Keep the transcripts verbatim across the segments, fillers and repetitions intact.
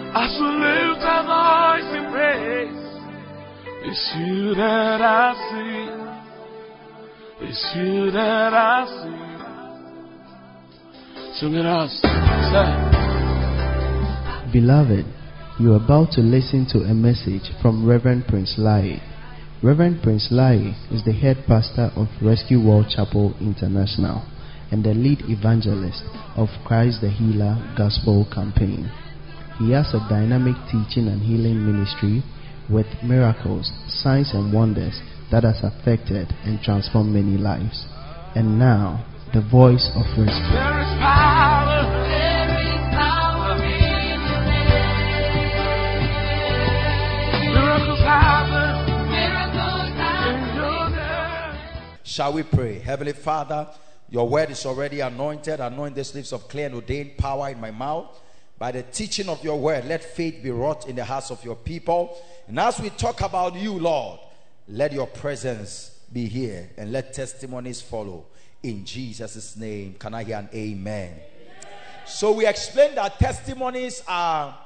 As we lift our voice in praise, it's you that I see. It's you that I see. Sing it out. Beloved, you are about to listen to a message from Reverend Prince Lai. Reverend Prince Lai is the head pastor of Rescue World Chapel International and the lead evangelist of Christ the Healer Gospel Campaign. He has a dynamic teaching and healing ministry with miracles, signs and wonders that has affected and transformed many lives. And now, the voice of rescue. There is power. There is power in your name. Miracles happen. Miracles happen in your name. Shall we pray? Heavenly Father, your word is already anointed. Anoint the lips of clear and ordained power in my mouth. By the teaching of your word, let faith be wrought in the hearts of your people. And as we talk about you, Lord, let your presence be here and let testimonies follow. In Jesus' name, can I hear an amen? Amen. So we explained that testimonies are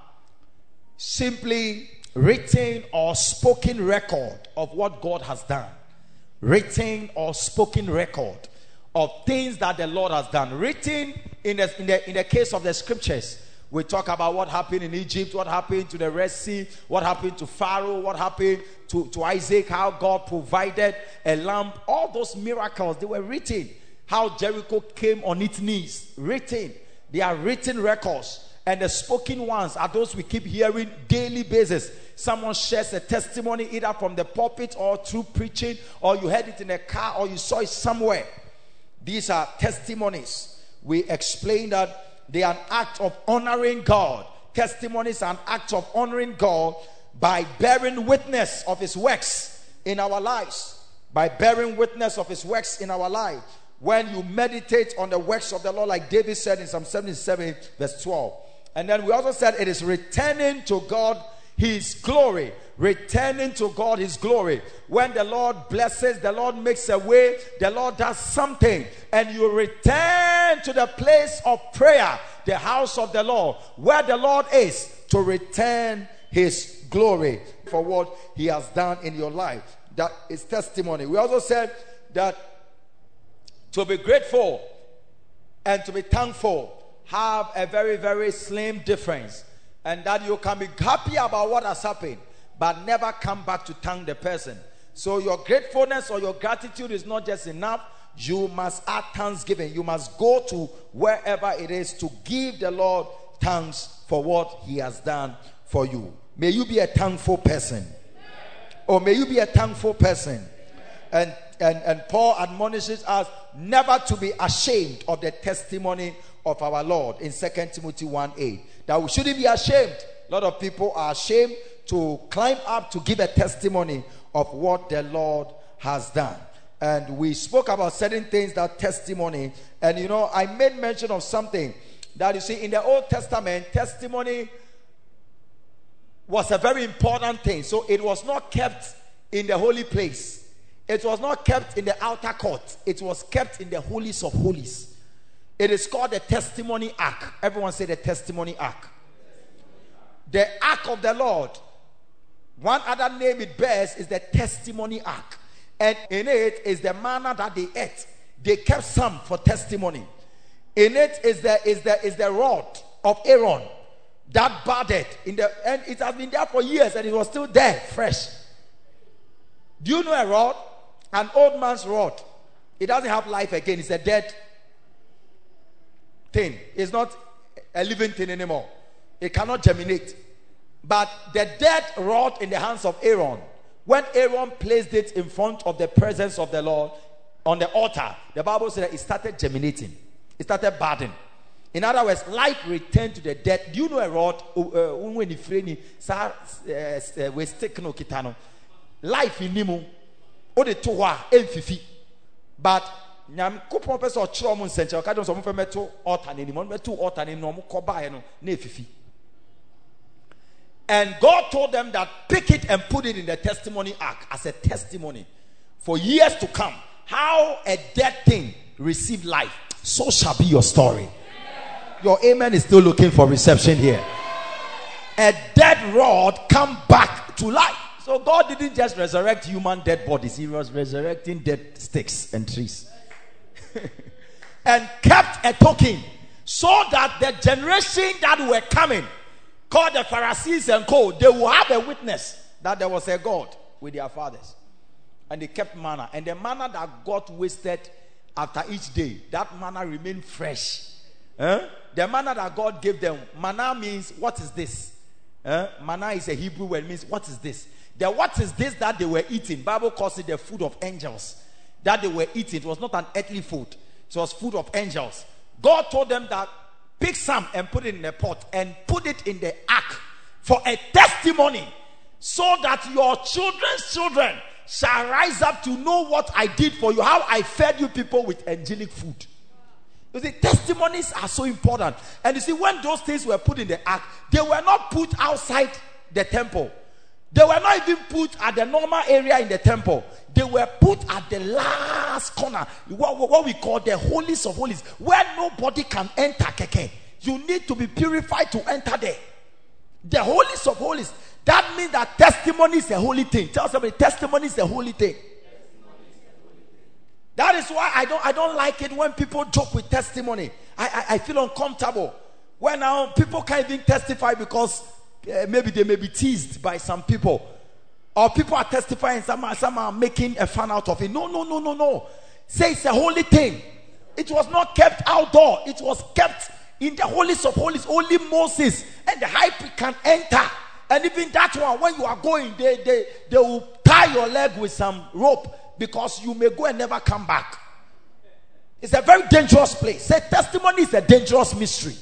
simply written or spoken record of what God has done. Written or spoken record of things that the Lord has done. Written in the, in the, in the case of the scriptures. We talk about what happened in Egypt, what happened to the Red Sea, what happened to Pharaoh, what happened to, to Isaac, how God provided a lamp. All those miracles, they were written. How Jericho came on its knees, written. They are written records. And the spoken ones are those we keep hearing daily basis. Someone shares a testimony either from the pulpit or through preaching, or you heard it in a car, or you saw it somewhere. These are testimonies. We explained that they are an act of honoring God. Testimonies are an act of honoring God by bearing witness of his works in our lives. By bearing witness of his works in our life. When you meditate on the works of the Lord, like David said in Psalm seventy-seven verse twelve. And then we also said it is returning to God his glory. Returning to God his glory. When the Lord blesses, the Lord makes a way, the Lord does something, and you return to the place of prayer, the house of the Lord, where the Lord is, to return his glory for what he has done in your life. That is testimony. We also said that to be grateful and to be thankful have a very, very slim difference. And that you can be happy about what has happened, but never come back to thank the person. So your gratefulness or your gratitude is not just enough. You must add thanksgiving. You must go to wherever it is to give the Lord thanks for what he has done for you. May you be a thankful person. Or may you be a thankful person. And, and, and Paul admonishes us never to be ashamed of the testimony of our Lord in Second Timothy one eight. That we shouldn't be ashamed. A lot of people are ashamed to climb up to give a testimony of what the Lord has done. And we spoke about certain things, that testimony. And you know, I made mention of something that you see in the Old Testament, testimony was a very important thing. So it was not kept in the holy place. It was not kept in the outer court. It was kept in the holies of holies. It is called the testimony ark. Everyone say the testimony ark. The ark of the Lord. One other name it bears is the testimony ark. And in it is the manna that they ate. They kept some for testimony. In it is the is the is the rod of Aaron that budded in the, and it has been there for years and it was still there, fresh. Do you know a rod? An old man's rod. It doesn't have life again. It's a dead thing. It's not a living thing anymore. It cannot germinate. But the dead rod in the hands of Aaron, when Aaron placed it in front of the presence of the Lord on the altar, the Bible said that it started germinating. It started budding. In other words, life returned to the dead. Do you know a rod? Life in Nimu. But nyam kupon pese o chiro mo nsenche o ka don so mo fe meto altar ni mo meto altar ni no mo ko ba no na efifi. And God told them that pick it and put it in the testimony ark as a testimony for years to come. How a dead thing received life, so shall be your story. Your amen is still looking for reception here. a dead rod come back to life. So God didn't just resurrect human dead bodies. He was resurrecting dead sticks and trees. And kept a token so that the generation that were coming, called the Pharisees and co, they will have a witness that there was a God with their fathers. And they kept manna. And the manna that got wasted after each day, that manna remained fresh. Eh? The manna that God gave them, manna means, what is this? Eh? Manna is a Hebrew word, means, what is this? The what is this that they were eating? Bible calls it the food of angels. That they were eating. It was not an earthly food. It was food of angels. God told them that pick some and put it in a pot and put it in the ark for a testimony, so that your children's children shall rise up to know what I did for you, how I fed you people with angelic food. You see, testimonies are so important. And you see, when those things were put in the ark, they were not put outside the temple. They were not even put at the normal area in the temple. They were put at the last corner, what, what we call the holies of holies, where nobody can enter. Keke. You need to be purified to enter there. The holies of holies. That means that testimony is a holy thing. Tell somebody, testimony is a holy thing. That is why I don't I don't like it when people joke with testimony. I, I, I feel uncomfortable when now people can't even testify because uh, maybe they may be teased by some people, or people are testifying, some are, some are making a fun out of it. No, no, no, no, no. Say it's a holy thing. It was not kept outdoor. It was kept in the holies of holies. Only Moses and the high priest can enter. And even that one, when you are going, they, they, they will tie your leg with some rope, because you may go and never come back. It's a very dangerous place. Say, testimony is a dangerous mystery.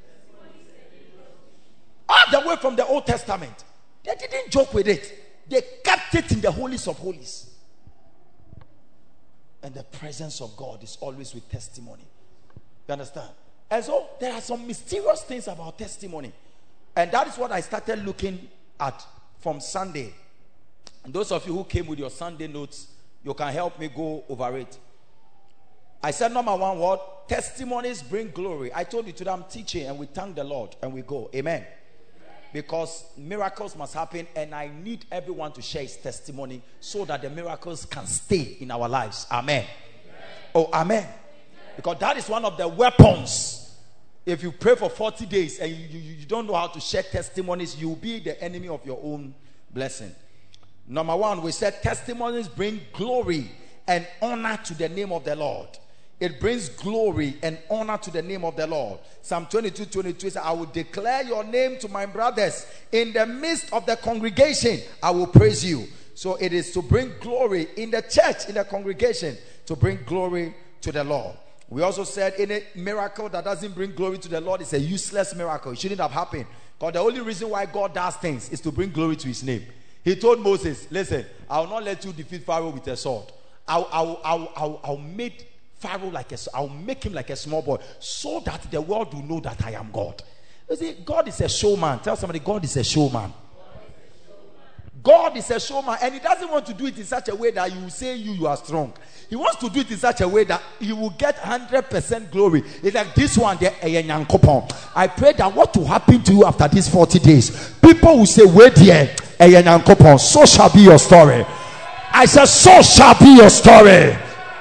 All the way from the Old Testament, they didn't joke with it. They kept it in the holies of holies. And the presence of God is always with testimony. You understand? And so there are some mysterious things about testimony. And that is what I started looking at from Sunday. And those of you who came with your Sunday notes, you can help me go over it. I said number one word, testimonies bring glory. I told you today I'm teaching and we thank the Lord and we go. Amen. Because miracles must happen, and I need everyone to share his testimony so that the miracles can stay in our lives. Amen. Amen. Oh, amen. Amen. Because that is one of the weapons. If you pray for forty days and you, you, you don't know how to share testimonies, you'll be the enemy of your own blessing. Number one, we said testimonies bring glory and honor to the name of the Lord. It brings glory and honor to the name of the Lord. Psalm twenty-two twenty-two says, I will declare your name to my brothers. In the midst of the congregation, I will praise you. So it is to bring glory in the church, in the congregation, to bring glory to the Lord. We also said any miracle that doesn't bring glory to the Lord is a useless miracle. It shouldn't have happened. Because the only reason why God does things is to bring glory to his name. He told Moses, listen, I will not let you defeat Pharaoh with a sword. I'll, I'll, I'll, I'll, I'll make Pharaoh like a, I'll make him like a small boy, so that the world will know that I am God. You see, God is a showman. Tell somebody, God is a showman. God is a showman, and he doesn't want to do it in such a way that you will say you, you are strong. He wants to do it in such a way that he will get one hundred percent glory. It's like this one there. I pray that what will happen to you after these forty days, people will say, wait here, so shall be your story. I said, so shall be your story.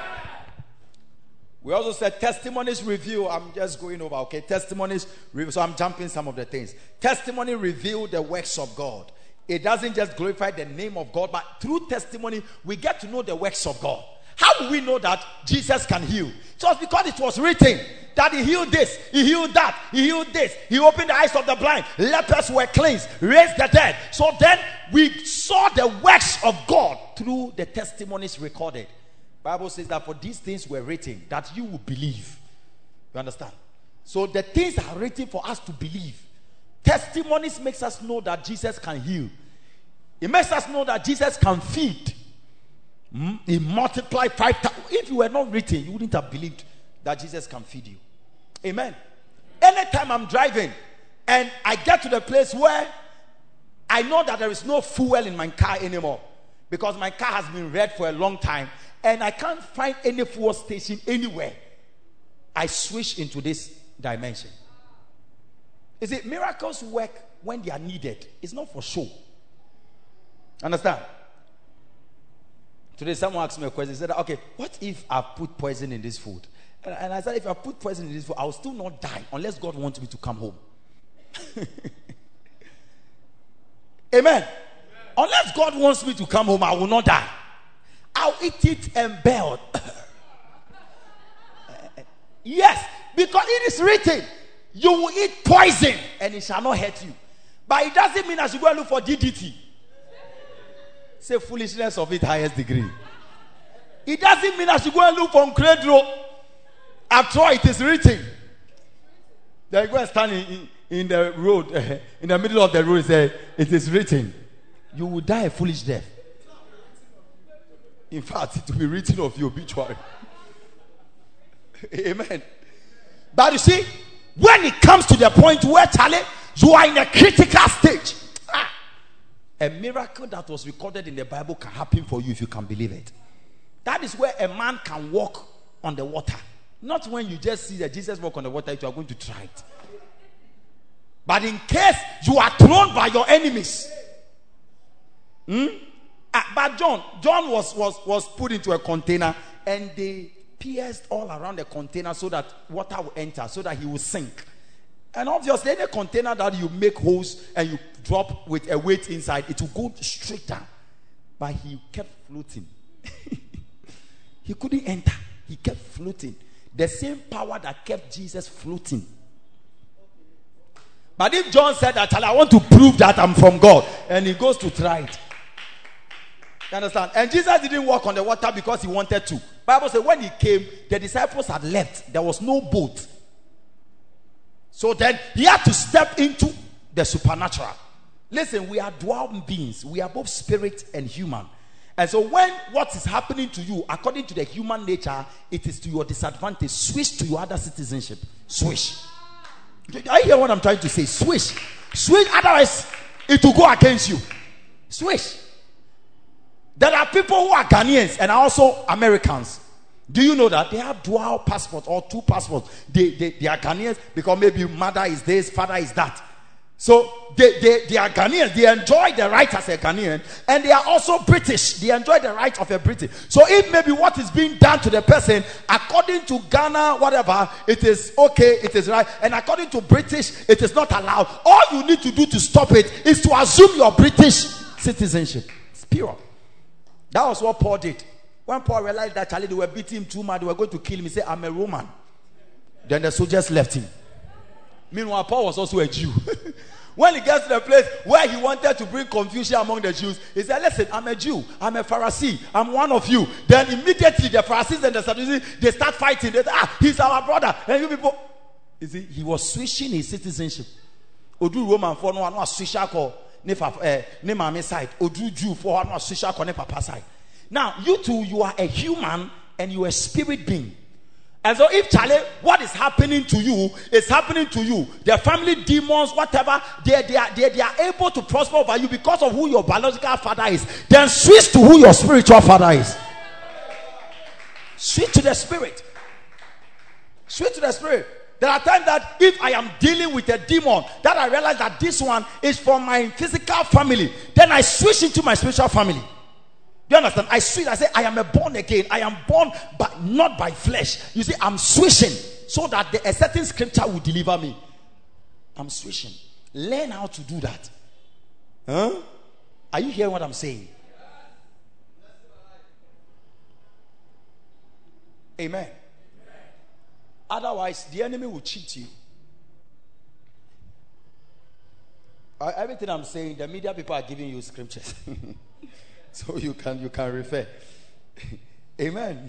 We also said testimonies review. I'm just going over, okay? Testimonies review. So I'm jumping some of the things. Testimony reveal the works of God. It doesn't just glorify the name of God, but through testimony, we get to know the works of God. How do we know that Jesus can heal? Just because it was written that he healed this, he healed that, he healed this, he opened the eyes of the blind, lepers were cleansed, raised the dead. So then we saw the works of God through the testimonies recorded. Bible says that for these things were written that you will believe. You understand? So the things are written for us to believe. Testimonies makes us know that Jesus can heal. It makes us know that Jesus can feed. Mm? He multiplied five times. If you were not written, you wouldn't have believed that Jesus can feed you. Amen. Anytime I'm driving and I get to the place where I know that there is no fuel in my car anymore, because my car has been red for a long time and I can't find any fuel station anywhere, I switch into this dimension. You see, miracles work when they are needed. It's not for show. Understand? Today, someone asked me a question. He said, okay, what if I put poison in this food? And, and I said, if I put poison in this food, I will still not die unless God wants me to come home. Amen. Amen. Unless God wants me to come home, I will not die. I'll eat it and bear. Yes, because it is written, you will eat poison and it shall not hurt you. But it doesn't mean I should go and look for D D T. Say foolishness of its highest degree. It doesn't mean I should go and look for Credro. After all, it is written. They go and stand in, in, in the road, uh, in the middle of the road, say, it is written. You will die a foolish death. In fact, it will be written of your obituary. Amen. But you see, when it comes to the point where, Charlie, you are in a critical stage, ah, a miracle that was recorded in the Bible can happen for you if you can believe it. That is where a man can walk on the water. Not when you just see that Jesus walk on the water, you are going to try it. But in case you are thrown by your enemies. Hmm? Ah, but John, John was, was, was put into a container and they pierced all around the container so that water will enter, so that he will sink. And obviously, any container that you make holes and you drop with a weight inside, it will go straight down. But he kept floating. He couldn't enter. He kept floating. The same power that kept Jesus floating. But if John said that, I want to prove that I'm from God, and he goes to try it. You understand? And Jesus didn't walk on the water because he wanted to. Bible says when he came, the disciples had left. There was no boat. So then he had to step into the supernatural. Listen, we are dual beings. We are both spirit and human. And so when what is happening to you, according to the human nature, it is to your disadvantage. Switch to your other citizenship. Switch. I hear what I'm trying to say. Switch. Switch, otherwise it will go against you. Switch. There are people who are Ghanaians and are also Americans. Do you know that? They have dual passports or two passports. They, they, they are Ghanaians because maybe mother is this, father is that. So they, they, they are Ghanaians. They enjoy the right as a Ghanaian. And they are also British. They enjoy the right of a British. So if maybe what is being done to the person, according to Ghana, whatever, it is okay, it is right. And according to British, it is not allowed. All you need to do to stop it is to assume your British citizenship. It's pure. That was what Paul did. When Paul realized that Charlie, they were beating him too much, they were going to kill him, he said, I'm a Roman. Then the soldiers left him. Meanwhile, Paul was also a Jew. When he gets to the place where he wanted to bring confusion among the Jews, he said, listen, I'm a Jew, I'm a Pharisee, I'm one of you. Then immediately the Pharisees and the Sadducees, they start fighting. They say, ah, he's our brother. And you people, you see, he was switching his citizenship. Odu Roman for no one switch ne mama side, Odu Jew for no switch ne papa side. Now, you two, you are a human and you are a spirit being. And so if Charlie, what is happening to you is happening to you, their family demons, whatever, they, they, are, they, they are able to prosper over you because of who your biological father is. Then switch to who your spiritual father is. Switch to the spirit. Switch to the spirit. There are times that if I am dealing with a demon, that I realize that this one is from my physical family, then I switch into my spiritual family. Do you understand? I switch. I say, I am a born again. I am born, but not by flesh. You see, I'm switching so that the, a certain scripture will deliver me. I'm switching. Learn how to do that. Huh? Are you hearing what I'm saying? Amen. Otherwise, the enemy will cheat you. Uh, everything I'm saying, the media people are giving you scriptures. So you can you can refer. Amen.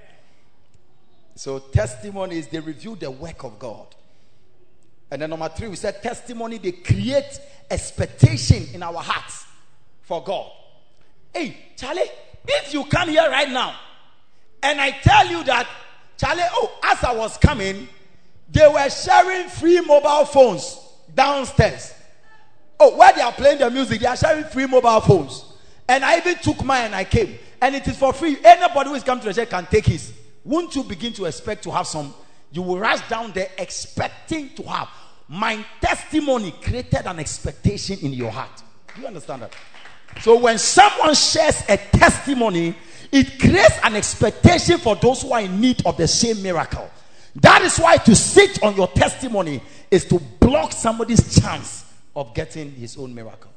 So testimonies, they review the work of God. And then number three, we said testimony, they create expectation in our hearts for God. Hey, Charlie, if you come here right now and I tell you that, Charlie, oh, as I was coming, they were sharing free mobile phones downstairs. Oh, where they are playing the music, they are sharing free mobile phones. And I even took mine and I came. And it is for free. Anybody who is coming to the church can take his. Won't you begin to expect to have some? You will rush down there expecting to have. my testimony created an expectation in your heart. Do you understand that? So when someone shares a testimony, it creates an expectation for those who are in need of the same miracle. That is why to sit on your testimony is to block somebody's chance of getting his own miracle.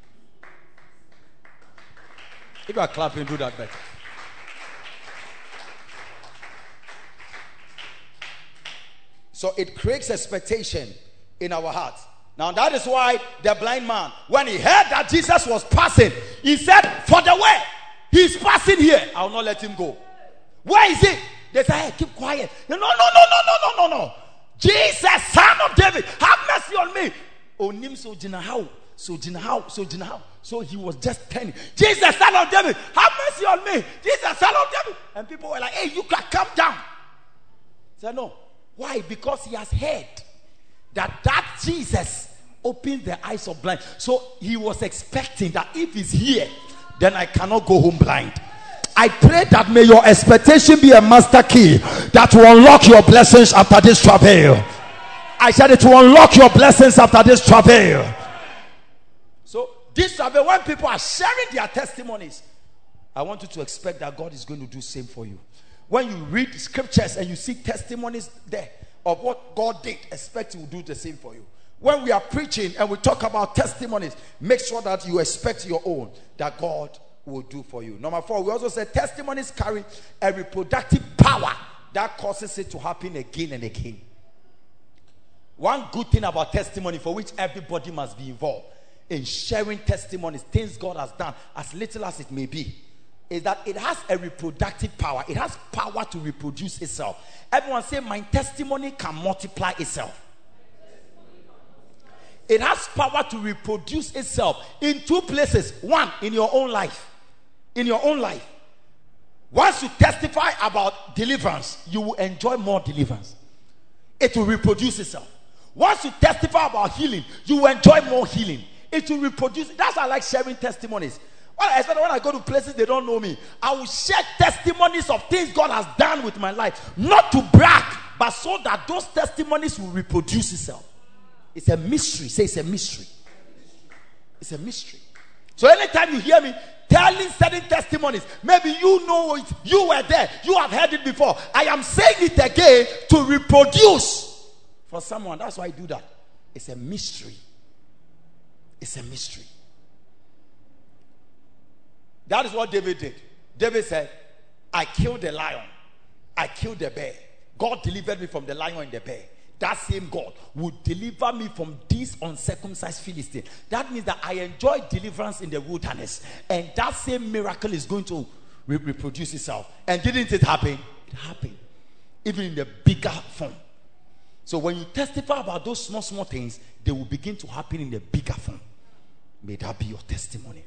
If you are clapping, do that better. So it creates expectation in our hearts. Now that is why the blind man, when he heard that Jesus was passing, he said, for the way he's passing here, I will not let him go. Where is he? They said, hey, keep quiet. No, no, no, no, no, no, no, no. Jesus, son of David, have mercy on me. Onim so jinahau, so jinahau, so jinahau. So he was just turning. Jesus, son of David, have mercy on me. Jesus, son of David. And people were like, hey, you can come down. He said, no. Why? Because he has heard that that Jesus opened the eyes of blind. So he was expecting that if he's here, then I cannot go home blind. I pray that may your expectation be a master key that will unlock your blessings after this travail. I said it will unlock your blessings after this travail. So this travail, when people are sharing their testimonies, I want you to expect that God is going to do the same for you. When you read scriptures and you see testimonies there of what God did, expect He will do the same for you. When we are preaching and we talk about testimonies, make sure that you expect your own, that God will do for you. Number four, we also said testimonies carry a reproductive power that causes it to happen again and again. One good thing about testimony, for which everybody must be involved in sharing testimonies, things God has done, as little as it may be, is that it has a reproductive power. It has power to reproduce itself. Everyone say, my testimony can multiply itself. It has power to reproduce itself in two places. One, in your own life. In your own life. Once you testify about deliverance, you will enjoy more deliverance. It will reproduce itself. Once you testify about healing, you will enjoy more healing. It will reproduce. That's why I like sharing testimonies. Well, especially when I go to places they don't know me, I will share testimonies of things God has done with my life. Not to brag, but so that those testimonies will reproduce itself. It's a mystery. Say it's a mystery. It's a mystery. So anytime you hear me telling certain testimonies, maybe you know it, you were there, you have heard it before. I am saying it again to reproduce for someone. That's why I do that. It's a mystery. It's a mystery. That is what David did. David said, I killed the lion. I killed the bear. God delivered me from the lion and the bear. That same God would deliver me from these uncircumcised Philistines. That means that I enjoy deliverance in the wilderness. And that same miracle is going to re- reproduce itself. And didn't it happen? It happened. Even in the bigger form. So when you testify about those small, small things, they will begin to happen in the bigger form. May that be your testimony.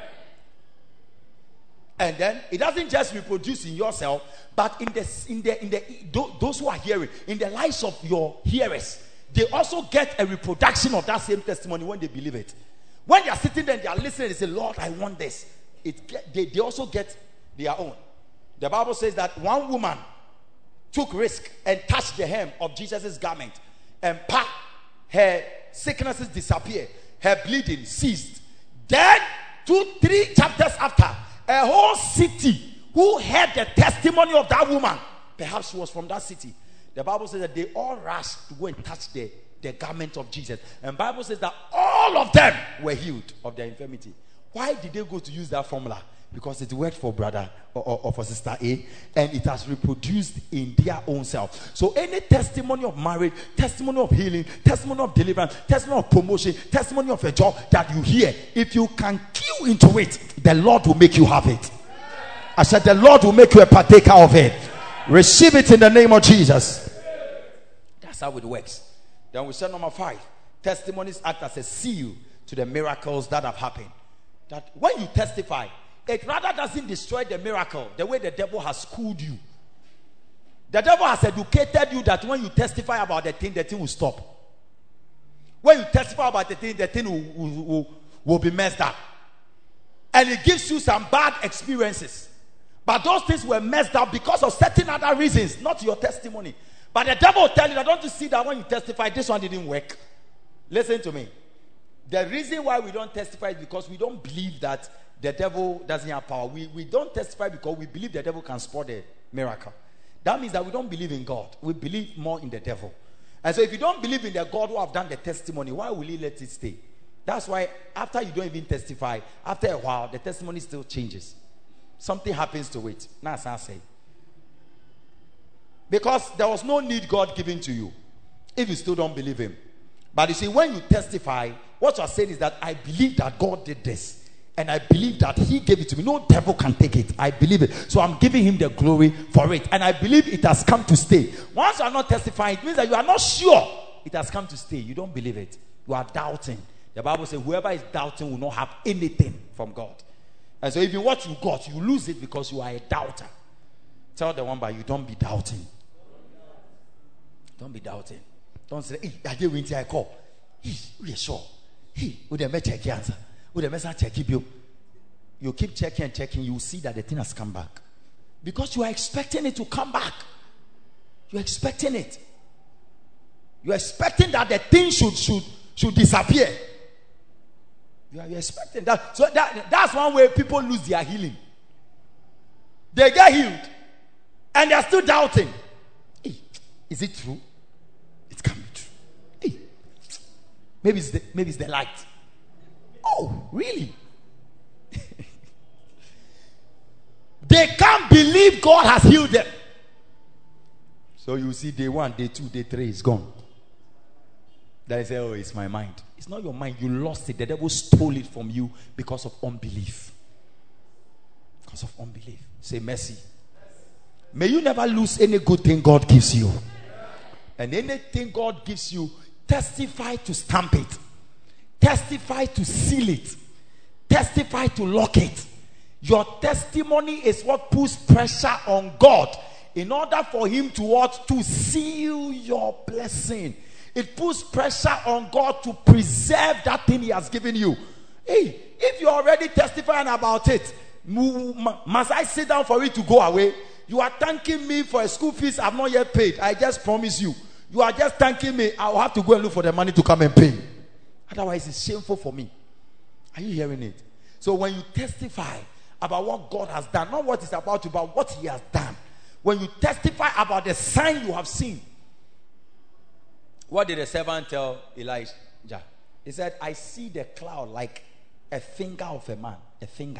And then it doesn't just reproduce in yourself, but in the in the in the those who are hearing, in the lives of your hearers, they also get a reproduction of that same testimony when they believe it. When they are sitting there and they are listening, they say, Lord, I want this. It get, they, they also get their own. The Bible says that one woman took risk and touched the hem of Jesus' garment, and pa, her sicknesses disappeared, her bleeding ceased. Then two, three chapters after, a whole city who heard the testimony of that woman, perhaps she was from that city, the Bible says that they all rushed to go and touch the, the garment of Jesus. And the Bible says that all of them were healed of their infirmity. Why did they go to use that formula? Because it worked for brother or, or, or for sister A, and it has reproduced in their own self. So any testimony of marriage, testimony of healing, testimony of deliverance, testimony of promotion, testimony of a job that you hear, if you can cue into it, the Lord will make you have it. I said the Lord will make you a partaker of it. Receive it in the name of Jesus. That's how it works. Then we said number five, testimonies act as a seal to the miracles that have happened. That when you testify, it rather doesn't destroy the miracle the way the devil has schooled you. The devil has educated you that when you testify about the thing, the thing will stop. When you testify about the thing, the thing will, will, will, will be messed up. And it gives you some bad experiences. But those things were messed up because of certain other reasons, not your testimony. But the devil will tell you that, don't you see that when you testify, this one didn't work. Listen to me. The reason why we don't testify is because we don't believe that the devil doesn't have power. We, we don't testify because we believe the devil can spoil the miracle. That means that we don't believe in God. We believe more in the devil. And so if you don't believe in the God who have done the testimony, why will he let it stay? That's why after you don't even testify, after a while, the testimony still changes. Something happens to it. That's what I say. Because there was no need God giving to you if you still don't believe him. But you see, when you testify, what you are saying is that I believe that God did this. And I believe that he gave it to me. No devil can take it. I believe it. So I'm giving him the glory for it. And I believe it has come to stay. Once you are not testifying, it means that you are not sure it has come to stay. You don't believe it. You are doubting. The Bible says whoever is doubting will not have anything from God. And so even what you got, you lose it because you are a doubter. Tell the one by you, don't be doubting. Don't be doubting. Don't say, hey, I didn't win till I call. Hey, we are sure. Hey, would they check the answer? Would the message check you? You keep checking and checking, you will see that the thing has come back. Because you are expecting it to come back. You're expecting it. You're expecting that the thing should should should disappear. You are you're expecting that. So that, that's one way people lose their healing. They get healed and they're still doubting. Hey, is it true? It can't be true. Hey, maybe it's the maybe it's the light. Oh, really? They can't believe God has healed them. So you see, day one, day two, day three is gone. Then they say, oh, it's my mind. It's not your mind. You lost it. The devil stole it from you because of unbelief. Because of unbelief. Say mercy. May you never lose any good thing God gives you. And anything God gives you, testify to stamp it. Testify to seal it. Testify to lock it. Your testimony is what puts pressure on God in order for him to what? To seal your blessing. It puts pressure on God to preserve that thing he has given you. Hey, if you're already testifying about it, must I sit down for it to go away? You are thanking me for a school fees I've not yet paid. I just promise you. You are just thanking me. I will have to go and look for the money to come and pay. Otherwise, it's shameful for me. Are you hearing it? So when you testify about what God has done, not what is about to, but what he has done. When you testify about the sign you have seen. What did the servant tell Elijah? He said, I see the cloud like a finger of a man. A finger.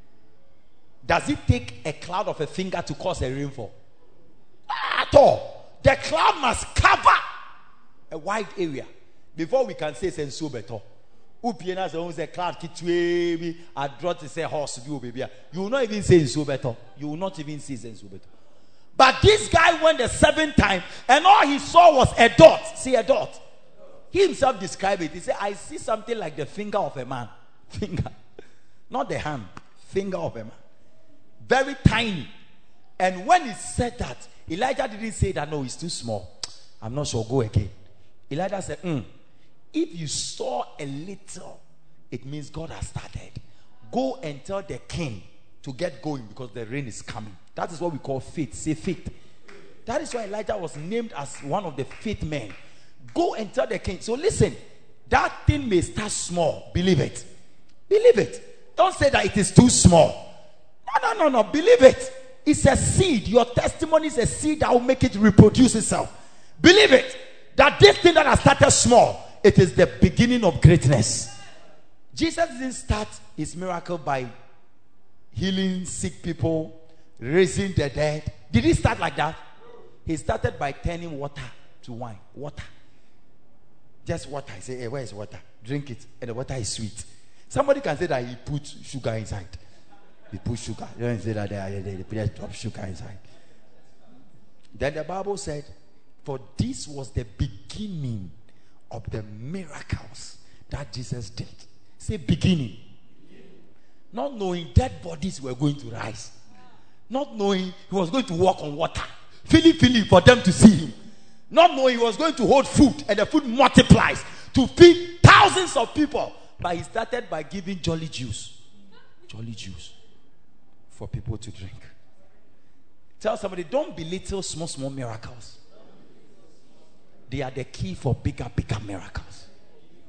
Does it take a cloud of a finger to cause a rainfall? At all. The cloud must cover a wide area before we can say sensu beto. Upiena se onse cloud kitwe I draw to say horse view baby. You will not even say sensu beto. You will not even see sensu beto. But this guy went the seventh time and all he saw was a dot. See a dot. He himself described it. He said, I see something like the finger of a man. Finger. Not the hand. Finger of a man. Very tiny. And when he said that, Elijah didn't say that, no, it's too small. I'm not sure. Go again. Elijah said, mm, if you saw a little, it means God has started. Go and tell the king to get going because the rain is coming. That is what we call faith. Say faith. That is why Elijah was named as one of the faith men. Go and tell the king. So listen, that thing may start small. Believe it. Believe it. Don't say that it is too small. No, no, no, no. Believe it. It's a seed. Your testimony is a seed that will make it reproduce itself. Believe it. That this thing that has started small, it is the beginning of greatness. Jesus didn't start his miracle by healing sick people, raising the dead. Did he start like that? He started by turning water to wine. Water. Just water. I say, hey, where is water? Drink it. And the water is sweet. Somebody can say that he put sugar inside. He put sugar. You don't say that they, they, they put sugar inside. Then the Bible said, for this was the beginning of the miracles that Jesus did. Say beginning. Not knowing dead bodies were going to rise. Not knowing he was going to walk on water. Feeling, feeling for them to see him. Not knowing he was going to hold food and the food multiplies to feed thousands of people. But he started by giving jolly juice. Jolly juice for people to drink. Tell somebody, don't belittle small, small miracles. They are the key for bigger, bigger miracles.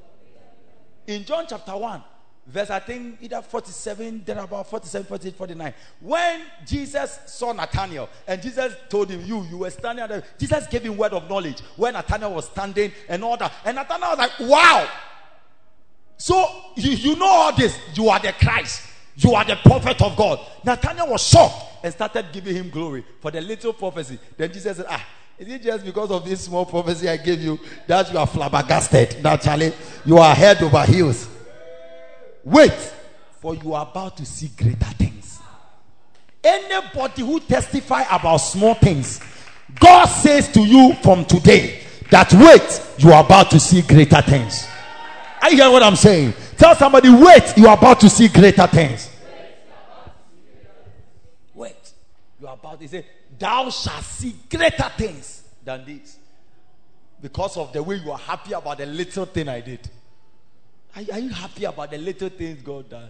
In John chapter one, verse I think either forty-seven, then about forty-seven, forty-eight, forty-nine. When Jesus saw Nathanael and Jesus told him, you, you were standing there. Jesus gave him word of knowledge when Nathanael was standing and all that. And Nathanael was like, wow. So you, you know all this. You are the Christ. You are the prophet of God. Nathanael was shocked and started giving him glory for the little prophecy. Then Jesus said, ah, is it just because of this small prophecy I gave you that you are flabbergasted? Naturally, you are head over heels. Wait, for you are about to see greater things. Anybody who testify about small things, God says to you from today that wait, you are about to see greater things. Are you hearing what I'm saying? Tell somebody, wait, you are about to see greater things. Wait, you are about to say, thou shalt see greater things than this. Because of the way you are happy about the little thing I did. Are, are you happy about the little things God done?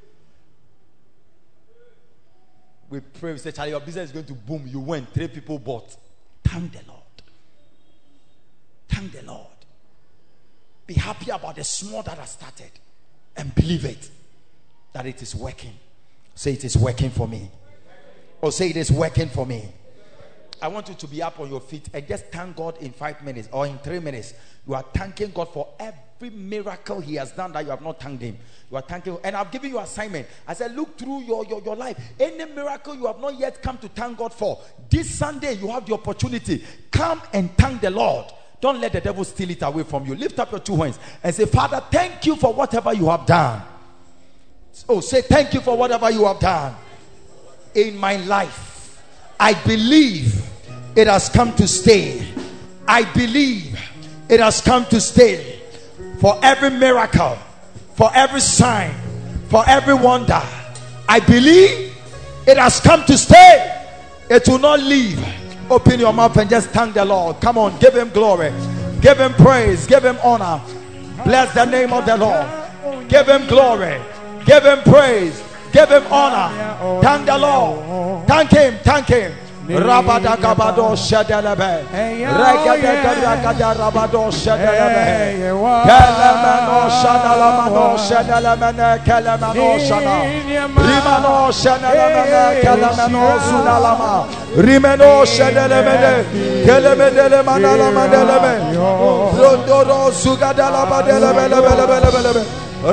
We pray, we say, Charlie, your business is going to boom. You went, three people bought. Thank the Lord. Thank the Lord. Be happy about the small that has started. And believe it, that it is working. Say it is working for me. Or say it is working for me. I want you to be up on your feet and just thank God in five minutes or in three minutes. You are thanking God for every miracle He has done that you have not thanked Him. You are thanking, and I've given you assignment. I said, look through your, your, your life. Any miracle you have not yet come to thank God for, this Sunday you have the opportunity. Come and thank the Lord. Don't let the devil steal it away from you. Lift up your two hands and say, Father, thank you for whatever you have done. Oh, say thank you for whatever you have done in my life. I believe it has come to stay. I believe it has come to stay. For every miracle, for every sign, for every wonder, I believe it has come to stay. It will not leave. Open your mouth and just thank the Lord. Come on, give Him glory, give Him praise, give Him honor. Bless the name of the Lord. Give Him glory, give Him praise, give Him honor. Thank the Lord. Thank Him, thank Him. Rabada Gabado Shadelebe Regada Ragada Rabado Shadelebe Kalamano Shadalamano Shadalamana Kalamano Shana Rimano Shadalamana Kalamano Sunalama Rimeno Shadelemene Kalamedele Manala Madelebe Rondoro Sugadala Madelebe.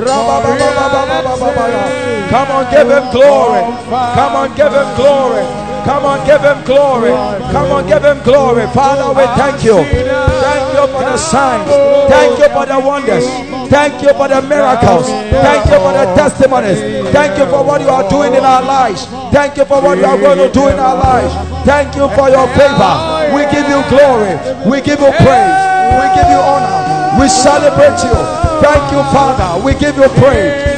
Come on, give Him glory. Come on, give Him glory. Come on, give Him glory. Come on, give Him glory. Father, we thank you. Thank you for the signs. Thank you for the wonders. Thank you for the miracles. Thank you for the testimonies. Thank you for what you are doing in our lives. Thank you for what you are going to do in our lives. Thank you for your favor. We give you glory. We give you praise. We give you honor. We celebrate you. Thank you, Father. We give you praise.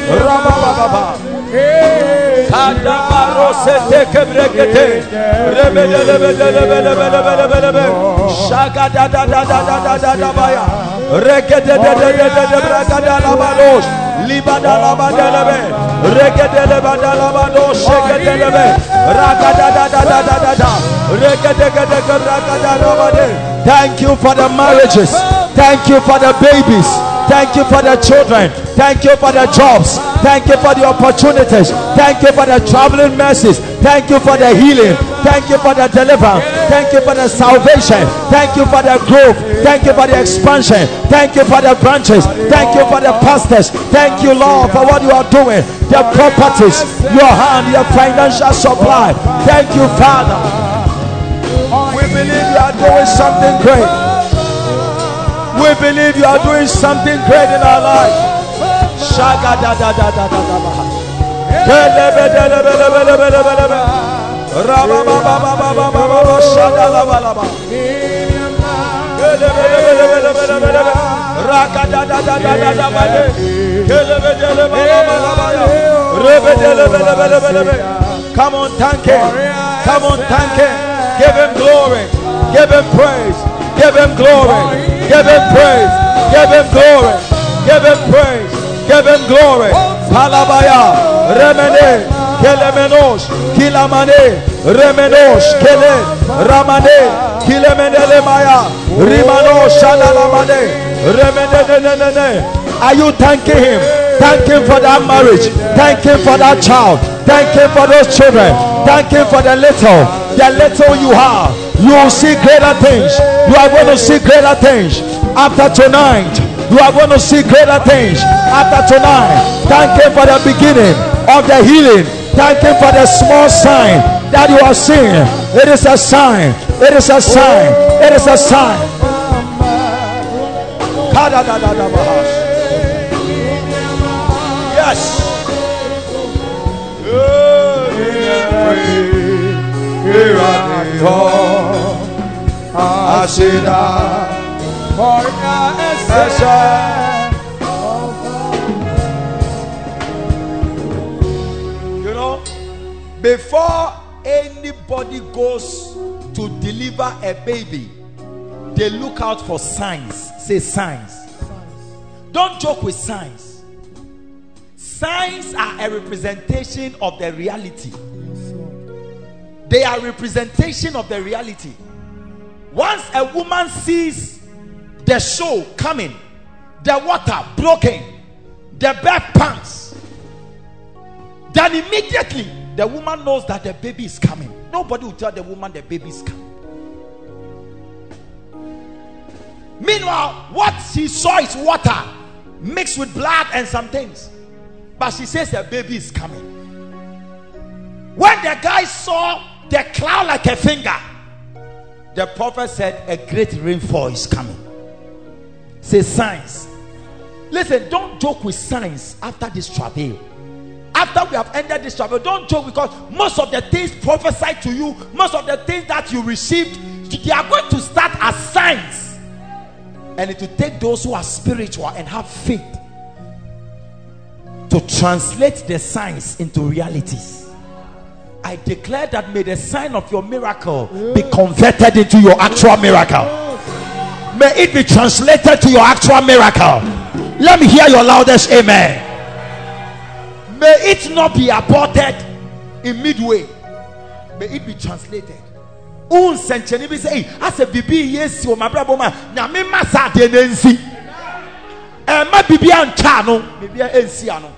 Thank you for the marriages. Thank you for the babies. Thank you for the children. Thank you for the jobs. Thank you for the opportunities. Thank you for the traveling mercies. Thank you for the healing. Thank you for the deliverance. Thank you for the salvation. Thank you for the growth. Thank you for the expansion. Thank you for the branches. Thank you for the pastors. Thank you, Lord, for what you are doing. The properties, your hand, your financial supply. Thank you, Father. We believe you are doing something great. We believe you are doing something great in our life. Shaga da da da da da da ba. Kelebe delebe lebe lebe lebe lebe. Raba ba ba ba ba ba ba ba ba. Shaga la ba la ba. Kelebe lebe lebe lebe lebe lebe. Raka da da da da da da ba de. Kelebe delebe la ba la ba ya. Rebe delebe lebe lebe lebe. Come on, thank Him. Come on, thank Him. Give Him glory. Give Him praise. Give Him glory. Give Him praise. Give Him glory. Give Him praise. Give Him glory. Palabaya. Remene. Kelemenos. Kilamane. Remenos. Kele. Ramane. Kilemenele Maya. Rimano. Shadalamane. Remene. Are you thanking him? Thank him for that marriage. Thank him for that child. Thank him for those children. Thank him for the little. The little you have. You will see greater things. You are going to see greater things. After tonight, you are going to see greater things. After tonight, thank him for the beginning of the healing. Thank him for the small sign that you are seeing. It is a sign. It is a sign. It is a sign. Yes. You know, before anybody goes to deliver a baby, they look out for signs. Say signs. Don't joke with signs. Signs are a representation of the reality. They are representation of the reality. Once a woman sees the show coming, the water broken, the birth pants, then immediately the woman knows that the baby is coming. Nobody will tell the woman the baby is coming. Meanwhile, what she saw is water mixed with blood and some things, but she says the baby is coming. When the guy saw the cloud like a finger, the prophet said a great rainfall is coming. Say signs. Listen, don't joke with signs after this travail. After we have ended this travail, don't joke, because most of the things prophesied to you, most of the things that you received, they are going to start as signs. And it will take those who are spiritual and have faith to translate the signs into realities. I declare that may the sign of your miracle be converted into your actual miracle. May it be translated to your actual miracle. Let me hear your loudest amen. May it not be aborted in midway. May it be translated. Un sencheni bi say as a bibi yes o mabrabo ma na me masa de nansi e ma bibi ancha no bibi ensi ano.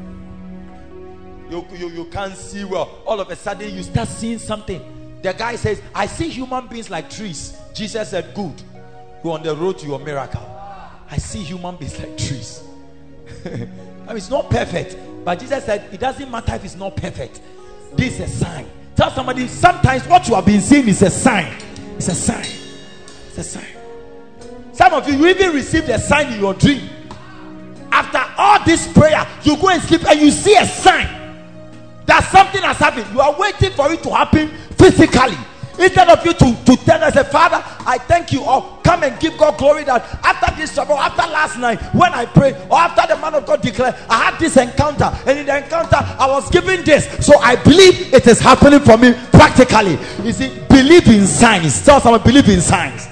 You, you, you can't see well. All of a sudden you start seeing something. The guy says, I see human beings like trees. Jesus said, good, you're on the road to your miracle. I see human beings like trees. I mean, it's not perfect, but Jesus said it doesn't matter if it's not perfect. This is a sign. Tell somebody, sometimes what you have been seeing is a sign. It's a sign. It's a sign. Some of you, you even received a sign in your dream. After all this prayer, you go and sleep and you see a sign that something has happened. You are waiting for it to happen physically. Instead of you to, to tell us, Father, I thank you, or come and give God glory that after this trouble, after last night when I prayed, or after the man of God declared, I had this encounter, and in the encounter I was given this, so I believe it is happening for me practically. You see, believe in signs. Tell someone, believe in signs.